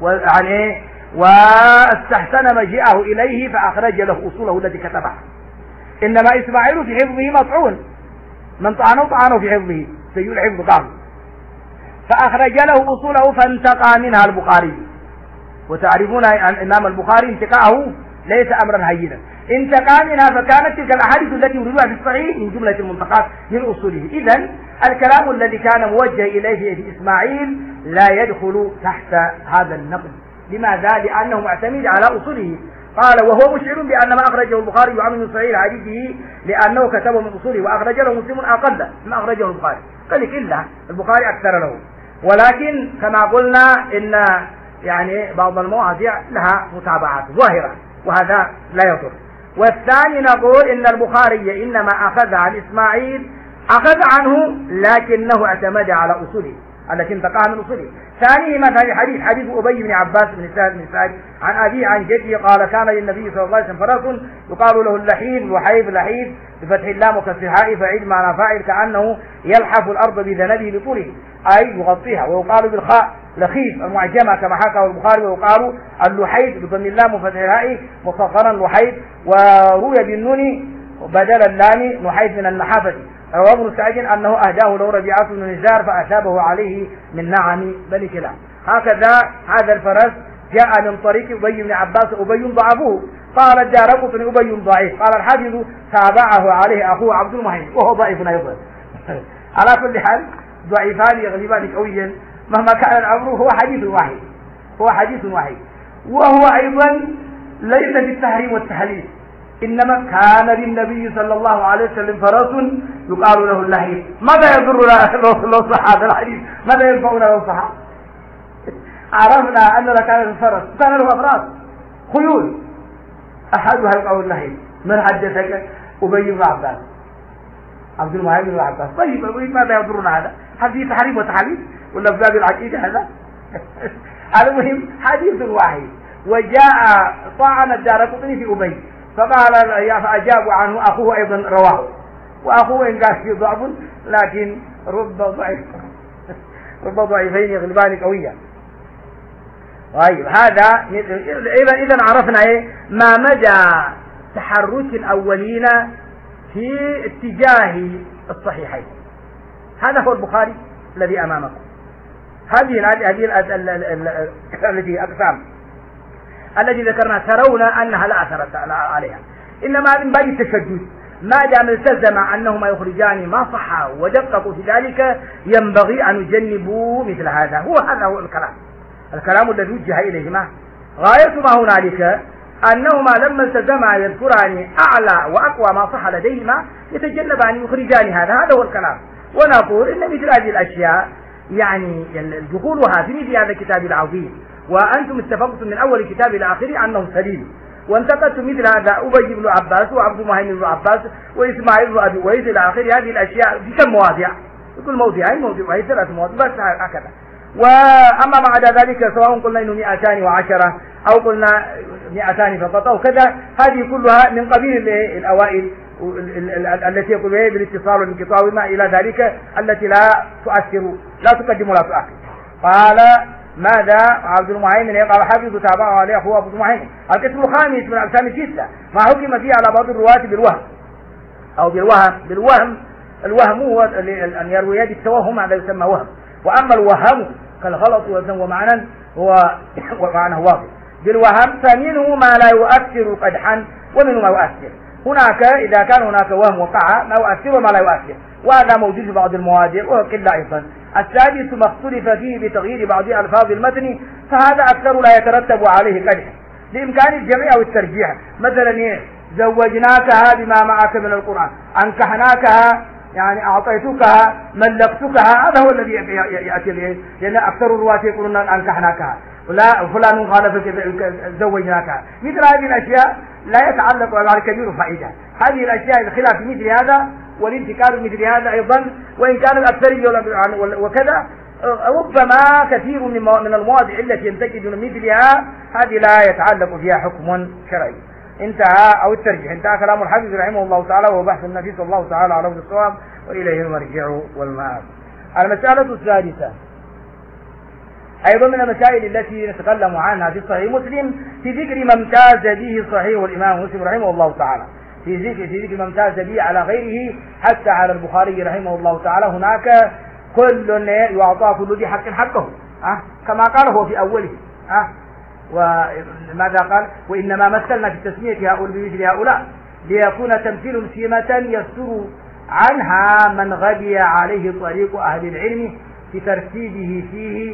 واستحسن مجيئه إليه فأخرج له أصوله التي كتبها. إنما إسماعيل في حفظه مطعون، من طعنه في حفظه سيء الحفظ قام، فأخرج له أصوله فانتقى منها البخاري. وتعرفون أن الإمام البخاري انتقاءه ليس أمرا هينا، انتقى منها فكانت تلك الأحاديث التي وردوها في الصحيح من جملة المنتقات من أصوله. إذن الكلام الذي كان موجه إليه في إسماعيل لا يدخل تحت هذا النقد. لماذا؟ لأنه معتمد على أصوله. قال وهو مشعر بأن ما أخرجه البخاري يعمل من صحيح حديثه لأنه كتبه من أصوله، وأخرج له مسلم أقل ما أخرجه البخاري، قال إلا البخاري أكثر له، ولكن كما قلنا إن يعني بعض المواضيع لها متابعات ظاهرة وهذا لا يضر. والثاني نقول إن البخاري إنما أخذ عن إسماعيل أخذ عنه لكنه اعتمد على أصوله التي انتقاها من أصوله. ثاني مثلا حديث أبي بن عباس بن سعد عن أبي عن جدي قال كان للنبي صلى الله عليه وسلم فرس يقال له اللحيف بفتح اللام وكسرها فعيل معنى فاعل كأنه يلحف الأرض بذنبه لطوله أي يغطيها، ويقال بالخاء لخيف المعجمة كما حكى البخاري، ويقال اللحيف بضم اللام وفتح الهاء مصغرا لحيف، وروي بالنون بدل اللام نحيف من النحافة. رواه ابن سعيد أنه أهداه له ربيعة بن نزار فأثابه عليه من نعم بني كلاب. هكذا هذا الفرس جاء من طريق أبي بن عباس أبي ضعفوه، قال الدارقطني أبي ضعيف، قال الحافظ تابعه عليه أخوه عبد المهيمن وهو ضعيف أيضا. على كل حال ضعيفان يغلبان قويا مهما كان الأمر هو حديث واحد، وهو أيضا ليس بالتحريم والتحليل، إنما كان للنبي صلى الله عليه وسلم فرس يقال له اللحيف. ماذا يضرنا لو صح هذا الحديث؟ ماذا ينفعنا لو صح؟ عرفنا أن كان الفرس كان له أفراس خيول أحدها القول له من حدثك أبي بن عباس عبد المهيمن بن عباس. طيب ماذا يضرنا هذا؟ حديث تحريم وتحليل ولا في باب العقيدة هذا؟ المهم حديث واحد. وجاء طعن الدارقطني في أبي فقال فأجاب عنه أخوه أيضا رواه، وأخوه إن كان فيه ضعف لكن رب ضعيفين يغلبان قويا. طيب هذا إذا عرفنا إيه ما مدى تحرك الأولين في اتجاه الصحيحين. هذا هو البخاري الذي أمامكم. هذه التي أقسام التي ذكرنا ترون أنها لا أثر عليها، إنما من باب التشدد ما دام التزم أنهما يخرجان ما صح ودققوا في ذلك ينبغي أن يجنبوا مثل هذا. هذا هو الكلام الذي وجه إليهما. غاية ما هنالك أنهما لما التزما يذكران أعلى وأقوى ما صح لديهما يتجنبان يخرجان هذا هو الكلام. ونقول إن مثل هذه الأشياء يعني دخولها في مثل هذا الكتاب العظيم وأنتم اتفقتم من أول الكتاب إلى آخره أنه سليم، وانتقدتم مثل هذا أبي بن عباس وعبد المهيمن بن عباس وإسماعيل بن أبي ويس إلى آخره هذه الأشياء في كم مواضع؟ يقول موضعين موضوعين 3 مواضع بس هكذا. وأما بعد ذلك سواء قلنا إنه 210 أو قلنا 200 فقط أو كذا، هذه كلها من قبيل الأوائل التي يقول بالاتصال والانقطاع وما إلى ذلك التي لا تؤثر لا تقدم ولا تؤخر. قال ماذا عبد المهيمن قال حافظ تابعه عليه أخوه عبد المهيمن. القسم الخامس من أقسام الستة ما حكم فيه على بعض الرواة بالوهم أو بالوهم. الوهم هو أن يروي بالتوهم، هذا يسمى وهم. وأما الوهم كالغلط ومعنى هو معنى واضح. بالوهم فمنه ما لا يؤثر قدحا ومنه ما يؤثر. هناك إذا كان هناك وهم وقع ما يؤثر وما لا يؤثر، وهذا موجود في بعض المواضع وقل أيضا. السادس ما اختلف فيه بتغيير بعض ألفاظ المتن، فهذا أكثر لا يترتب عليه قدح بإمكان الجمع أو الترجيح. مثلا زوجناكها بما معك من القرآن، أنكحناكها يعني أعطيتكها ملكتكها، هذا هو الذي يأتي لأن أكثر الرواة يقولون أنكحناكها ولا فلان خالف زوجناكها. مثل هذه الأشياء لا يتعلق على كبير فائدة. هذه الأشياء الخلاف في مثل هذا والانتقال مثل هذا أيضا وإن كان الأكثرية وكذا ربما كثير من المواضع التي ينتقد من مثلها هذه لا يتعلق فيها حكم شرعي. انتهى أو الترجيح. انتهى كلام الحافظ رحمه الله تعالى وهو بحث النفيس والله تعالى على الصواب وإليه المرجع والمآب. المسألة السادسة أيضا من المسائل التي نتكلم عنها في صحيح مسلم في ذكر ما امتاز به صحيح الإمام مسلم رحمه الله تعالى، في ذكر ما امتاز به على غيره حتى على البخاري رحمه الله تعالى. هناك كل يعطى كل ذي حق حقه كما قال هو في أوله. وماذا قال؟ وإنما مثلنا في تسمية هؤلاء بمثل هؤلاء ليكون تمثيل سمة يستر عنها من غبي عليه طريق أهل العلم في ترتيبه فيه،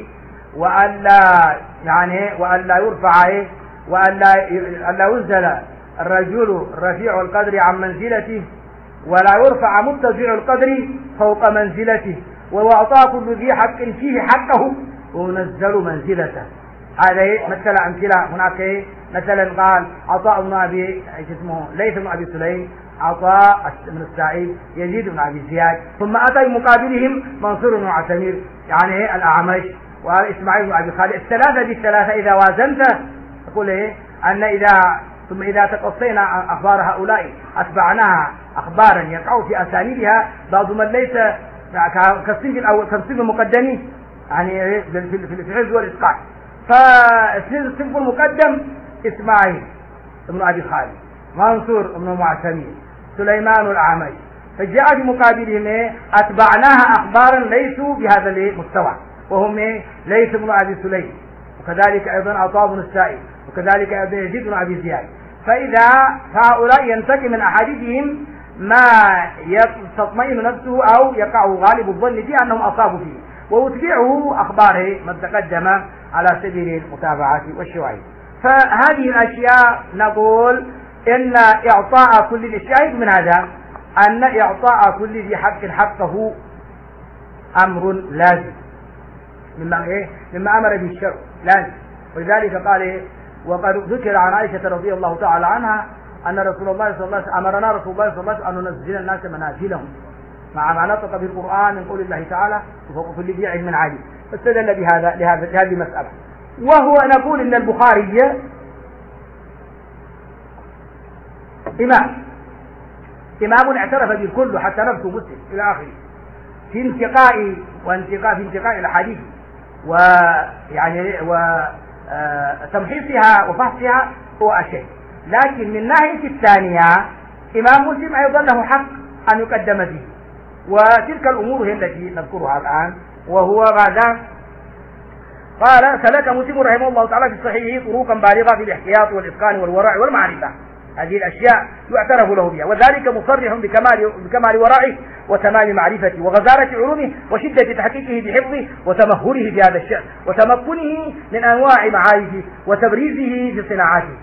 وألا يرفع وألا ينزل الرجل رفيع القدر عن منزلته ولا يرفع مرتفع القدر فوق منزلته، ويعطى كل ذي حق فيه حقه وينزل منزلته. هذا مثل أمثلة. هناك مثلا قال عطاء بن أبي اسمه ليث بن أبي سليم، عطاء بن السعيد، يزيد بن أبي زياد، ثم أتى مقابلهم منصور بن عثمير يعني الأعمش وإسماعيل بن أبي خالد. الثلاثة إذا وازنت تقول أن إذا تقصينا أخبار هؤلاء أتبعناها أخبارا يقع في أسانيدها بعض من ليس كالصنف المقدم يعني في الحفظ والإتقان. فالصنف المقدم إسماعيل بن أبي خالد، منصور بن معتمر، سليمان الأعمش، فجاء بمقابلهم أتبعناها أخبارا ليسوا بهذا المستوى وهم ليث بن أبي سليم، وكذلك أيضا عطاء بن السائب، وكذلك أيضا يزيد بن أبي زياد. فإذا هؤلاء ينتقي من أحاديثهم ما تطمئن نفسه أو يقع غالب الظن فيه أنهم أصابوا فيه ويتبعه أخباره من تقدم على سبيل المتابعة والشواهد. فهذه الأشياء نقول إن إعطاء كل الشاهد من هذا أن إعطاء كل ذي حق حقه أمر لازم مما أمر به الشرع. لازم. ولذلك قال وقد ذكر عن عائشة رضي الله تعالى عنها أن رسول الله صلى الله عليه وسلم أمرنا رسول الله صلى الله عليه وسلم أن ننزل الناس منازلهم مع ما نطق بالقرآن من قول الله تعالى وفوق كل ذي علم عليم. فاستدل لهذه المسألة. وهو نقول إن البخاري إمام اعترف بالكل حتى نفسه مسلم إلى آخره في انتقاء الأحاديث ويعني وتمحيصها وفحصها هو الشيء. لكن من ناحية الثانية إمام مسلم أيضا له حق أن يقدم فيه، وتلك الأمور هي التي نذكرها الآن. وهو بعد قال سلك مسلم رحمه الله تعالى في صحيحه طرقا بالغة في الاحتياط والإتقان والورع والمعرفة. هذه الأشياء يعترف له بها، وذلك مصرح بكمال ورعه وتمام معرفته وغزارة علومه وشدة تحقيقه بحفظه وتمهره في هذا الشأن وتمكنه من أنواع معارفه وتبريزه في صناعاته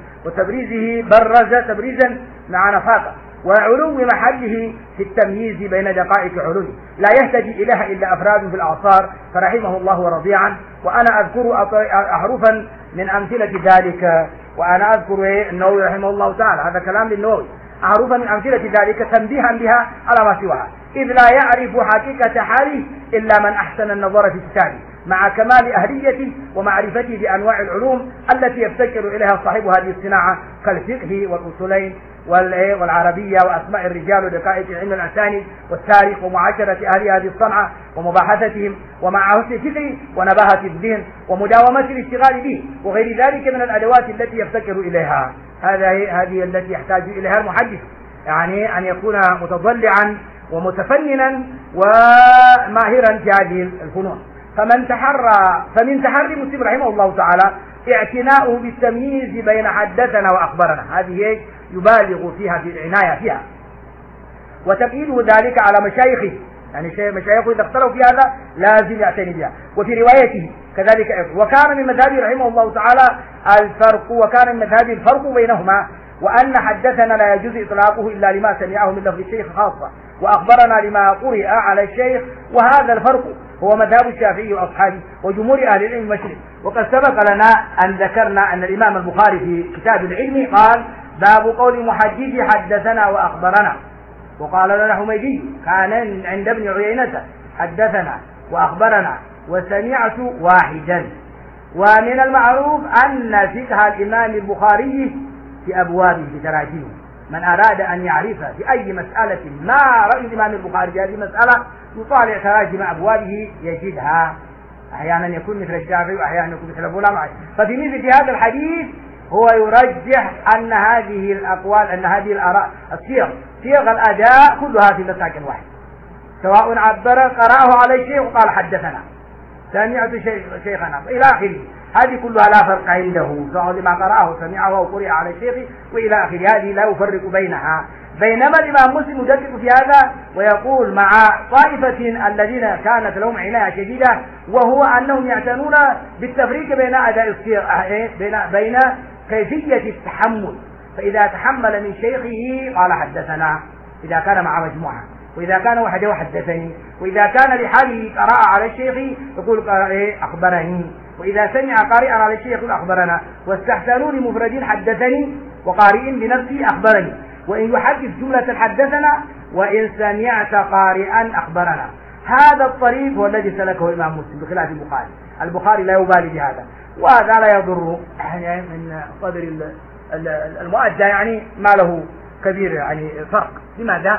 برز تبريزا مع نفاقه وعلو محله في التمييز بين دقائق علومه لا يهتدي إليها إلا أفراد في الأعصار فرحمه الله ورضي عنه. وأنا أذكر أحرفا من أمثلة ذلك، وأنا أذكر النووي رحمه الله تعالى، هذا كلام للنووي، أحرفا من أمثلة ذلك تنبيها بها على ما سواها، إذ لا يعرف حقيقة حاله إلا من أحسن النظر في كتابه مع كمال أهليته ومعرفته بأنواع العلوم التي يفتكر إليها صاحب هذه الصناعة كالفقه والأصولين والعربية وأسماء الرجال ودقائق علم الأسانيد والتاريخ ومعاشرة أهل هذه الصنعة ومباحثتهم ومع حسن الفكر ونباهة الذهن ومداومة الاشتغال به وغير ذلك من الأدوات التي يفتكر إليها. هذه التي يحتاج إليها المحدث، يعني أن يكون متضلعا ومتفننا وماهرا في هذه الفنون. فمن تحري مسلم رحمه الله تعالى اعتناؤه بالتمييز بين حدثنا وأخبرنا، هذه يبالغ فيها في العناية فيها، وتقييده ذلك على مشايخه، يعني مشايخه إذا اختلفوا في هذا لازم يعتني بها. وفي روايته كذلك أيضا. وكان من مذهبه رحمه الله تعالى الفرق بينهما، وأن حدثنا لا يجوز إطلاقه إلا لما سمعه من لفظ الشيخ خاصة، وأخبرنا لما قرئ على الشيخ، وهذا الفرق هو مذهب الشافعي وأصحابه وجمهور أهل العلم المشرق. وقد سبق لنا أن ذكرنا أن الإمام البخاري في كتاب العلم قال باب قول محدث حدثنا وأخبرنا. وقال لنا حميدي كان عند ابن عيينة حدثنا وأخبرنا وسمعت واحدا. ومن المعروف أن فقه الإمام البخاري في أبوابه بتراجمه، من أراد أن يعرف في أي مسألة ما رأي الإمام البخاري في هذه المسألة يطالع تراجم أبوابه يجدها، أحيانا يكون مثل الشافعي وأحيانا يكون مثل فلان. ففي مثل هذا الحديث هو يرجح أن هذه الأقوال أن هذه الآراء صيغ الأداء كلها في مساكن واحد، سواء قرأه على الشيخ وقال حدثنا سمعت شيخنا إلى آخره، هذه كلها لا فرق عنده، سواء لما قرأه سمعه أو قرئ على الشيخ وإلى آخره، هذه لا يفرق بينها. بينما الإمام مسلم يدقق في هذا ويقول مع طائفة الذين كانت لهم عناية شديدة، وهو أنهم يعتنون بالتفريق بين أداء الصيغ بين كيفية التحمل، فإذا تحمل من شيخه قال حدثنا إذا كان مع مجموعة، وإذا كان وحده حدثني، وإذا كان لحاله قراءة على الشيخ يقول أخبرني، وإذا سمع قارئا على الشيخ يقول أخبرنا. واستحسنوا لمفردين حدثني وقارئ بنفسه أخبرني، وإن يحدث جملة حدثنا وإن سمعت قارئا أخبرنا. هذا الطريق هو الذي سلكه الإمام مسلم بخلاف البخاري لا يبالي بهذا، وهذا لا يضر يعني من قدر المؤدى، يعني ما له كبير يعني فرق. لماذا؟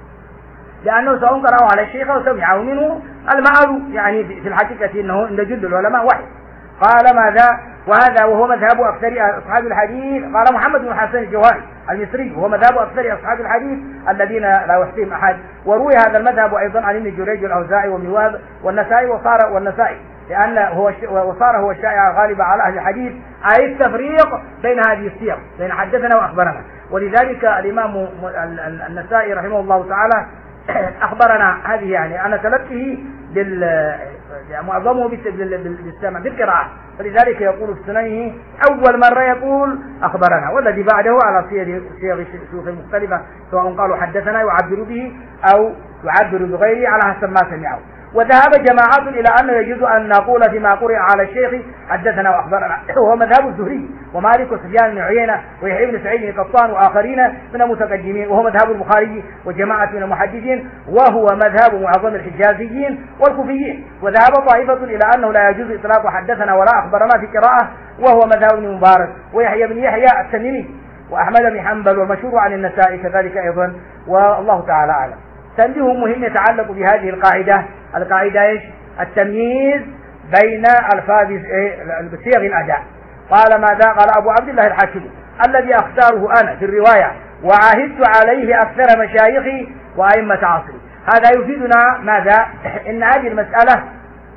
لأنه سواء قرأه على الشيخ أو سمعه منه المعروف، يعني في الحقيقة أنه عند جل العلماء واحد. قال ماذا؟ وهذا وهو مذهب أكثر أصحاب الحديث. قال محمد بن حسن الجوهري المصري وهو مذهب أكثر أصحاب الحديث الذين لا يحصيهم أحد. وروي هذا المذهب أيضا عن ابن جريج والأوزاعي ومنواب والنسائي لأن وصار هو الشائع غالبا على أهل الحديث، أي التفريق بين هذه الصيغ بين حدثنا وأخبرنا. ولذلك الإمام النسائي رحمه الله تعالى أخبرنا هذه، يعني أنا تلقيه معظمه بالسمع بالقراءة، فلذلك يقول في سننه أول مرة يقول أخبرنا، والذي بعده على صيغ الشيوخ المختلفة، سواء قالوا حدثنا يعبر به أو يعبر بغيره على حسب ما سمعه. وذهب جماعات إلى أنه يجوز أن نقول فيما قرئ على الشيخ حدثنا وأخبرنا، وهو مذهب الزهري ومالك وسفيان بن عيينة ويحيى بن سعيد بن قطان وآخرين من المتقدمين، وهو مذهب البخاري وجماعة من المحدثين، وهو مذهب معظم الحجازيين والكوفيين. وذهب طائفة إلى أنه لا يجوز إطلاق حدثنا ولا أخبرنا في قراءة، وهو مذهب ابن مبارك ويحيى بن يحيى التميمي وأحمد بن حنبل، والمشهور عن النسائي كذلك أيضا، والله تعالى أعلم. تنبيه مهم يتعلق بهذه القاعدة. القاعدة ايش؟ التمييز بين الفاظ صيغ الأداء. قال ماذا؟ قال أبو عبد الله الحاكم الذي أختاره أنا في الرواية وعاهدت عليه أكثر مشايخي وأئمة عصري. هذا يفيدنا ماذا؟ إن هذه المسألة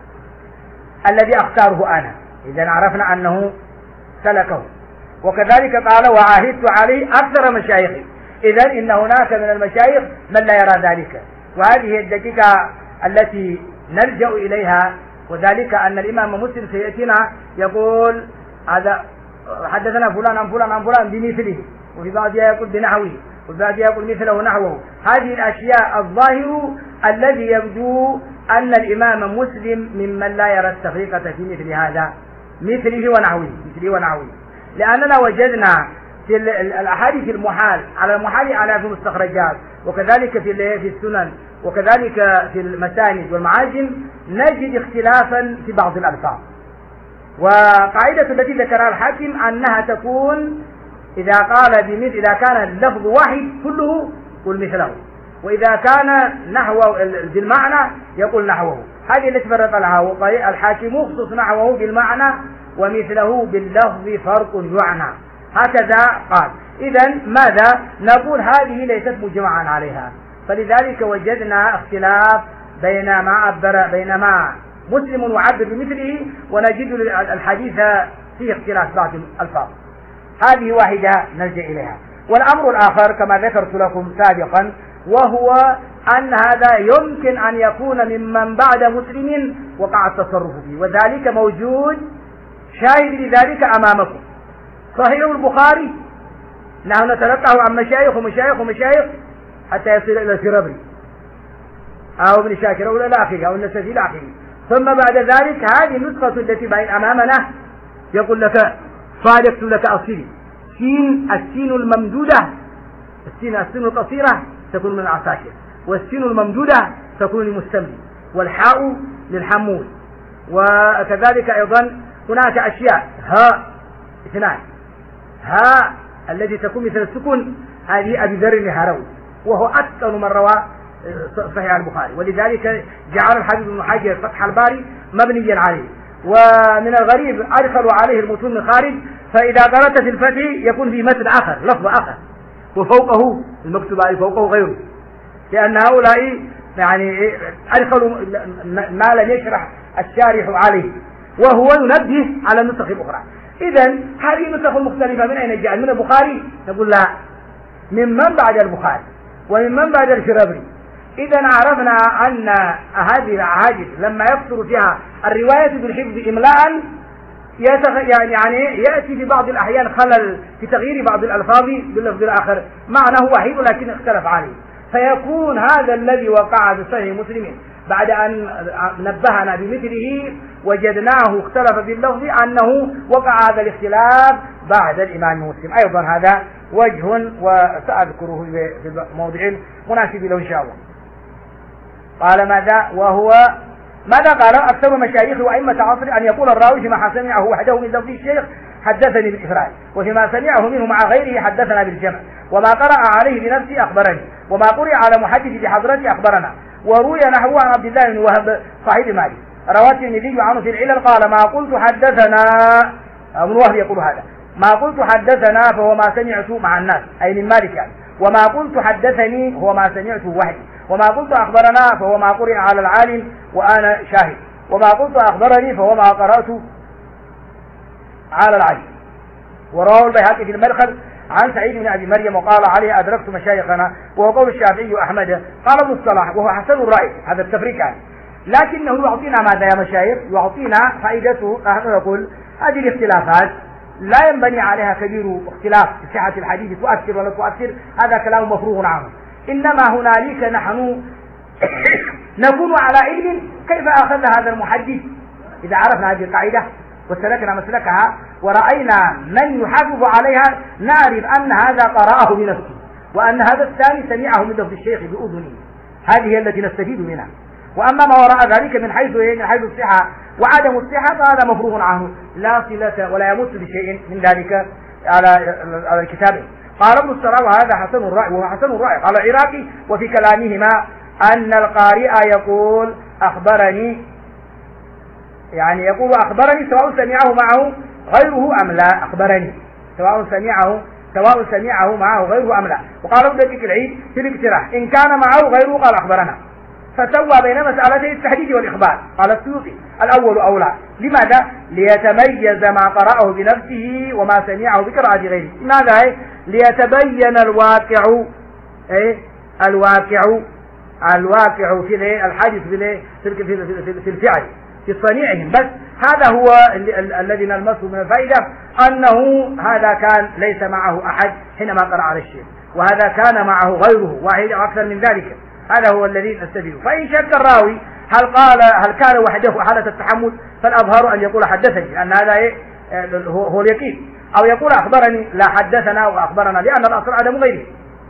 الذي أختاره أنا، إذا عرفنا أنه سلكه. وكذلك قال وعاهدت عليه أكثر مشايخي، إذا إن هناك من المشايخ من لا يرى ذلك. وهذه الدقيقة التي نلجأ إليها، وذلك أن الإمام مسلم سيأتينا يقول هذا حدثنا فلان عن فلان عن فلان بمثله، وفي بعضها يقول بنحوه، وفي بعضها يقول مثله نحوه. هذه الأشياء الظاهر الذي يبدو أن الإمام مسلم ممن لا يرى التفرقة في مثل هذا، مثله ونحوه، لأننا وجدنا في الأحاديث المحال على المحال على في المستخرجات، وكذلك في السنن، وكذلك في المساند والمعاجم نجد اختلافا في بعض الألفاظ. وقاعدة التي ذكرها الحاكم أنها تكون إذا قال بمثل، إذا كان اللفظ واحد كله قل مثله، وإذا كان نحوه بالمعنى يقول نحوه. هذه التي فرق لها الحاكم، خصوص نحوه بالمعنى ومثله باللفظ فرق يعنى، هكذا قال. إذا ماذا نقول؟ هذه ليست مجمعا عليها، فلذلك وجدنا اختلاف بينما مسلم يعبر بمثله ونجد الحديث فيه اختلاف بعض الألفاظ. هذه واحدة نلجأ إليها. والأمر الآخر كما ذكرت لكم سابقا، وهو أن هذا يمكن أن يكون ممن بعد مسلم وقع التصرف فيه، وذلك موجود شاهد لذلك أمامكم. صحيح البخاري نحن نتلقاه عن مشايخ ومشايخ ومشايخ حتى يصل إلى الفرابري أو ابن شاكر أو الآخر أو النسفي الآخر، ثم بعد ذلك هذه النسخة التي بين أمامنا يقول لك صادقت لك أصيلي، السين الممدودة، السين القصيرة تكون من العساكر، والسين الممدودة تكون للمستملي، والحاء للحمول. وكذلك أيضا هناك أشياء هاء اثنان، هاء التي تكون مثل السكون هذه أبي ذر الهروي، وهو أكثر من روى صحيح البخاري، ولذلك جعل الحافظ ابن حجر فتح الباري مبنيا عليه. ومن الغريب أدخلوا عليه المتون من خارج، فإذا قرأت في الفتح يكون في متن آخر لفظ آخر وفوقه المكتوب عليه فوقه غيره، لأن هؤلاء يعني أدخلوا ما لم يشرح الشارح عليه، وهو ينبه على النسخ الأخرى. إذا هذه النسخ المختلفة من أين جاءت؟ من البخاري؟ نقول لا، ممن بعد البخاري وممن بعد الفرابري. إذا عرفنا أن هذه الأحاديث لما يكثر فيها الرواية بالحفظ إملاء يعني يأتي في بعض الأحيان خلل في تغيير بعض الألفاظ باللفظ الآخر، معناه واحد لكن اختلف عليه، فيكون هذا الذي وقع في صحيح مسلم بعد أن نبهنا بمثله وجدناه اختلف باللفظ أنه وقع هذا الاختلاف بعد الإمام مسلم. أيضا هذا وجه وسأذكره في موضع مناسب له إن شاء الله. قال ماذا؟ وهو ماذا قال؟ أكثر مشايخ وأئمة عصر أن يقول الراوي فيما سمعه وحده من لفظ الشيخ حدثني بالإفراد، وفيما سمعه منه مع غيره حدثنا بالجمع، وما قرأ عليه بنفسه أخبرني، وما قرئ على محدث بحضرته أخبرنا. وروي نحوه عن عبد الله بن وهب صاحب مالك، رواه الترمذي عنه في العلل قال ما قلت حدثنا، ابن وهب يقول هذا، ما قلت حدثنا فهو ما سمعته مع الناس أي من مالك يعني، وما قلت حدثني هو ما سمعته وحدي، وما قلت أخبرنا فهو ما قرئ على العالم وأنا شاهد، وما قلت أخبرني فهو ما قرأت على العالم. ورواه البيهقي في المدخل عن سعيد بن أبي مريم وقال عليه أدركت مشايخنا، وهو قول الشافعي وأحمد. قال ابن الصلاح وهو حسن الرأي، هذا التفريق يعني، لكنه يعطينا ماذا يا مشايخ؟ يعطينا فائدته. نحن نقول هذه الاختلافات لا ينبني عليها كبير اختلاف في صحة الحديث تؤثر ولا تؤثر، هذا كلام مفروغ عنه، إنما هنالك نحن نكون على علم كيف أخذ هذا المحدث إذا عرفنا هذه القاعدة وسلكنا مسلكها ورأينا من يحافظ عليها، نعرف أن هذا قرأه بنفسه وأن هذا الثاني سمعه من لفظ الشيخ بأذنه. هذه هي التي نستفيد منها. وأما ما وراء ذلك من حيث الصحة وعدم الصحة فهذا مفروغ عنه، لا صلة ولا يمت بشيء من ذلك على الكتاب. قال ابن السراء وهذا حسن الرأي، وهو حسن الرأي. قال العراقي وفي كلامهما أن القارئ يقول أخبرني، يعني يقول أخبرني سواء سمعه معه غيره أم لا، أخبرني سواء سمعه معه غيره أم لا. وقال ابن دقيق العيد في الاقتراح إن كان معه غيره قال أخبرنا، فسوى بين مسألتي التحديد والإخبار. قال السيوطي الأول أولى. لماذا؟ ليتميز ما قرأه بنفسه وما سمعه بقراءة غيره. لماذا؟ ليتبين الواقع في الحادث في الفعل في صنيعهم. بس هذا هو الذي نلمسه من الفائدة، أنه هذا كان ليس معه أحد حينما قرأ على الشيخ، وهذا كان معه غيره واحد أو أكثر من ذلك. هذا هو الذي نستفيده. فإن شك الراوي هل كان وحده حالة التحمل، فالأظهر أن يقول حدثني، لأن هذا هو اليقين، أو يقول أخبرني لا حدثنا وأخبرنا، لأن الأصل عدم غيره.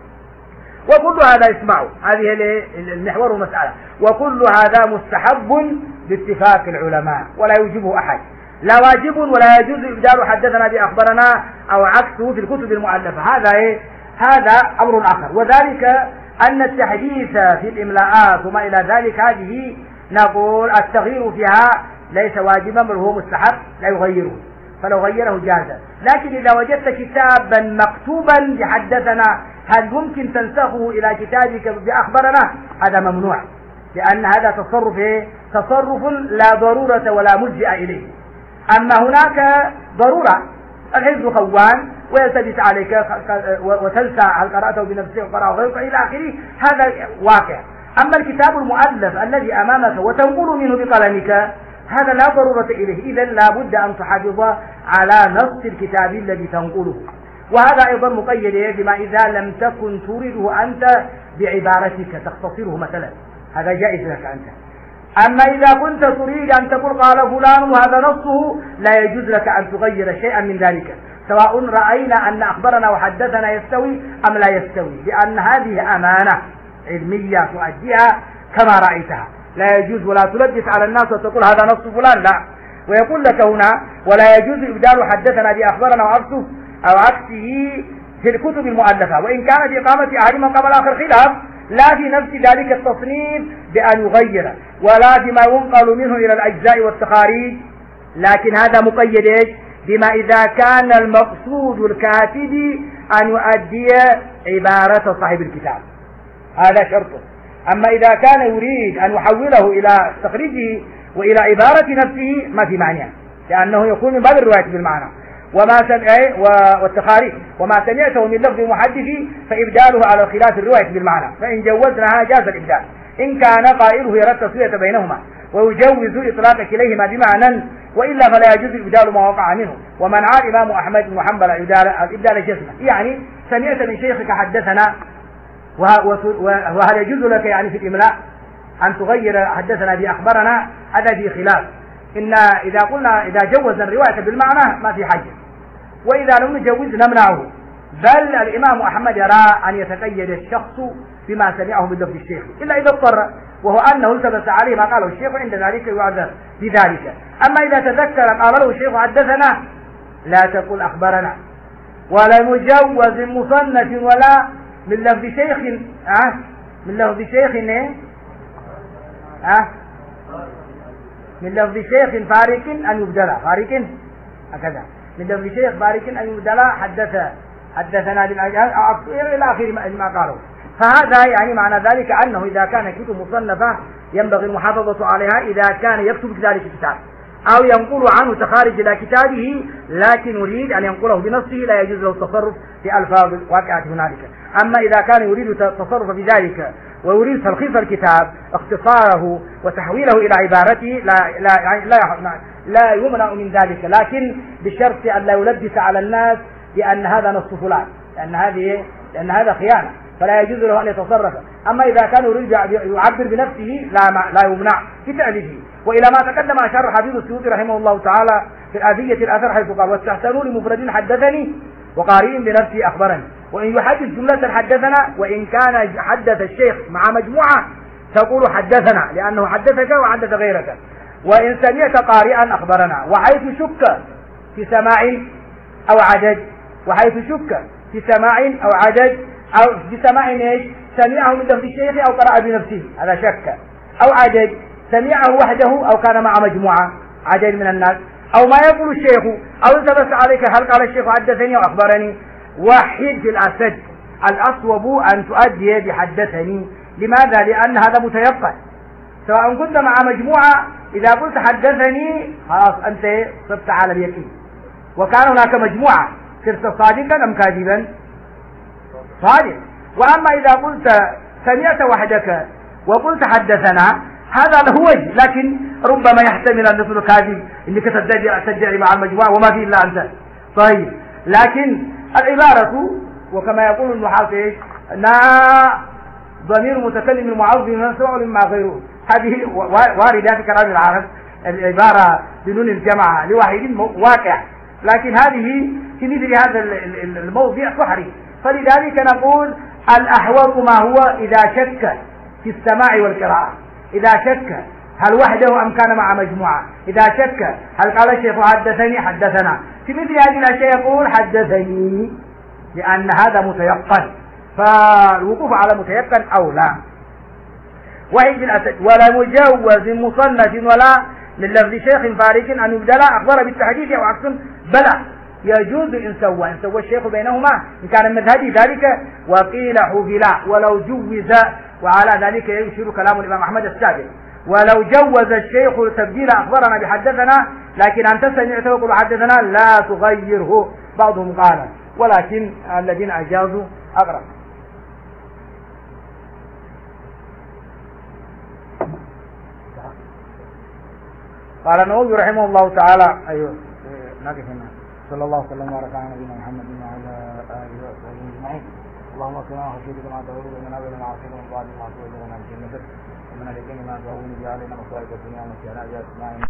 وكل هذا اسمعوا، هذه المحور المسألة، وكل هذا مستحب باتفاق العلماء ولا يوجبه أحد، لا واجب ولا يجوز إبدال حدثنا بأخبرنا أو عكسه في الكتب المؤلفة. هذا أمر آخر. وذلك أن التحديث في الإملاءات وما إلى ذلك هذه نقول التغيير فيها ليس واجبا بل هو مستحب لا يغيره، فلو غيره جاز. لكن إذا وجدت كتابا مكتوبا بحدثنا هل ممكن تنسخه إلى كتابك بأخبرنا؟ هذا ممنوع، لأن هذا تصرف لا ضرورة ولا ملجأ إليه. أما هناك ضرورة، الحفظ خوان ويلتبس عليك وتنسى هل قرأته بنفسه وقرأه غيرك إلى آخره، هذا واقع. أما الكتاب المؤلف الذي أمامك وتنقل منه بقلمك هذا لا ضرورة إليه، إذا لا بد أن تحافظ على نص الكتاب الذي تنقله. وهذا أيضا مقيد بما إذا لم تكن تريده أنت بعبارتك تختصره مثلا، هذا جائز لك أنت. أما إذا كنت تريد أن تقول قال فلان وهذا نصه لا يجوز لك أن تغير شيئا من ذلك، سواء رأينا أن أخبرنا وحدثنا يستوي أم لا يستوي، لأن هذه أمانة علمية تؤديها كما رأيتها، لا يجوز ولا تلبس على الناس وتقول هذا نص فلان، لا. ويقول لك هنا ولا يجوز إبدال حدثنا بأخبرنا وعكسه أو عكسه في الكتب المؤلفة، وإن كان في إقامة أحدهما قبل آخر خلاف، لا في نفس ذلك التصنيف بأن يغير ولا بما ينقل منه إلى الأجزاء والتخاريج، لكن هذا مقيد بما إذا كان المقصود الكاتب أن يؤدي عبارة صاحب الكتاب، هذا شرطه. أما إذا كان يريد أن يحوله إلى تخريجه وإلى عبارة نفسه ما في معنى، لأنه يكون من باب الرواية بالمعنى والتخاريج. وما سمعته من لفظ محدث فإبداله على خلاف الرواية بالمعنى، فإن جوزناها جاز الإبدال إن كان قائله يرى التسوية بينهما ويجوز إطلاق كليهما بمعنى، وإلا فلا يجوز إبدال ما وقع منه. ومنع الإمام أحمد بن حنبل إبدال جزمة، يعني سمعت من شيخك حدثنا، وهل يجوز لك يعني في الإملاء أن تغير حدثنا بأخبرنا؟ هذا في خلاف. إن إذا جوزنا الرواية بالمعنى ما في حاجة، وإذا لم نجوز نمنعه. بل الإمام أحمد يرى أن يتقيد الشخص بما سمعه من لفظ الشيخ إلا إذا اضطر، وهو أنه التبس عليه ما قاله الشيخ عند ذلك يعذر بذلك. أما إذا تذكر قال له الشيخ حدثنا لا تقول أخبرنا، ولا مجوز مصنف ولا من لفظ شيخ من لفظ شيخ من لفظ شيخ فارق أن يبدل فارق هكذا، من لفظ شيخ فارق أن يبدل حدثنا إلى آخر ما قالوا. فهذا يعني معنى ذلك أنه إذا كان كتب مصنفة ينبغي المحافظة عليها إذا كان يكتب كذلك الكتاب أو ينقل عنه تخارج إلى كتابه، لكن يريد أن ينقله بنصه لا يجوز له التصرف في ألفاظ الواقعة هنالك. أما إذا كان يريد التصرف بذلك ويريد تلخيص الكتاب اختصاره وتحويله إلى عبارته لا يمنع من ذلك، لكن بشرط أن لا يلبس على الناس بأن هذا نص فلان، لأن هذا خيانة. فلا يجوز له أن يتصرف. أما إذا كان يريد يعبر بنفسه لا يمنع في تأليفه. وإلى ما تقدم أشار حفيظ السيوطي رحمه الله تعالى في الآذية الأثر حيث قال: واستحسنوا لمفرد حدثني وقارئ بنفسه أخبرني. وإن يحدث جملة حدثنا، وإن كان حدث الشيخ مع مجموعة تقول حدثنا لأنه حدثك وحدث غيرك. وإن سمعت قارئا أخبرنا. وحيث شك في سماع أو عدد، وحيث شك في سماع أو عدد أو في سماع ايش؟ سمعه من لفظ الشيخ أو قرأ بنفسه، هذا شك. أو عدد سمعه وحده أو كان مع مجموعة عدد من الناس، أو ما يقول الشيخ أو التبس عليك هل قال الشيخ حدثني أو أخبرني. وحد في الأسد الأصوب أن تؤدي بحدثني. لماذا؟ لأن هذا متيقن، سواء كنت مع مجموعة إذا قلت حدثني خلاص أنت صرت على اليقين. وكان هناك مجموعة صرت صادقا أم كاذبا؟ صادق. وأما إذا قلت سمعت وحدك وقلت حدثنا هذا له وجه، لكن ربما يحتمل أن يكون كاذب، إنك تدعي مع المجموعة وما فيه إلا أنت. طيب، لكن العبارة وكما يقول المحاصر ضمير متكلم المعوض منصوع مما غيره، هذه واردة في كلام العرب. العبارة بنون الجماعة لواحد واقع، لكن هذه في مثل هذا الموضع سحري. فلذلك نقول الأحوط ما هو إذا شك في السماع والقراءة، إذا شك هل وحده أم كان مع مجموعة، إذا شك هل قال الشيخ حدثني حدثنا، في مثل هذه الأشياء يقول حدثني، لأن هذا متيقن، فالوقوف على متيقن أولى. وحيد الأسد ولا مجوز مصنف ولا للفظ شيخ فارق أن يبدل أخبر بالتحديث أو عكس، بلى يجوز إن سوى الشيخ بينهما إن كان من هذه ذلك. وقيل حفلا ولو جوز، وعلى ذلك يشير كلام الإمام أحمد السابق. ولو جوز الشيخ تبديل أخبرنا بحدثنا، لكن أنت سمعت وقل حدثنا لا تغيره. بعضهم قال، ولكن الذين أجازوا أغرب. قال النووي رحمه الله تعالى: أيوه نقف هنا. صلى الله وسلم وبارك على نبينا محمد وعلى آله وصحبه أجمعين. اللهم اغفر لنا خشيتك ما تقول بنا وبين معصيتك ومن بعد ما تقول لنا بجنتك ومن اليقين ما تهون به علينا مصائب الدنيا ومتعنا بأسمائنا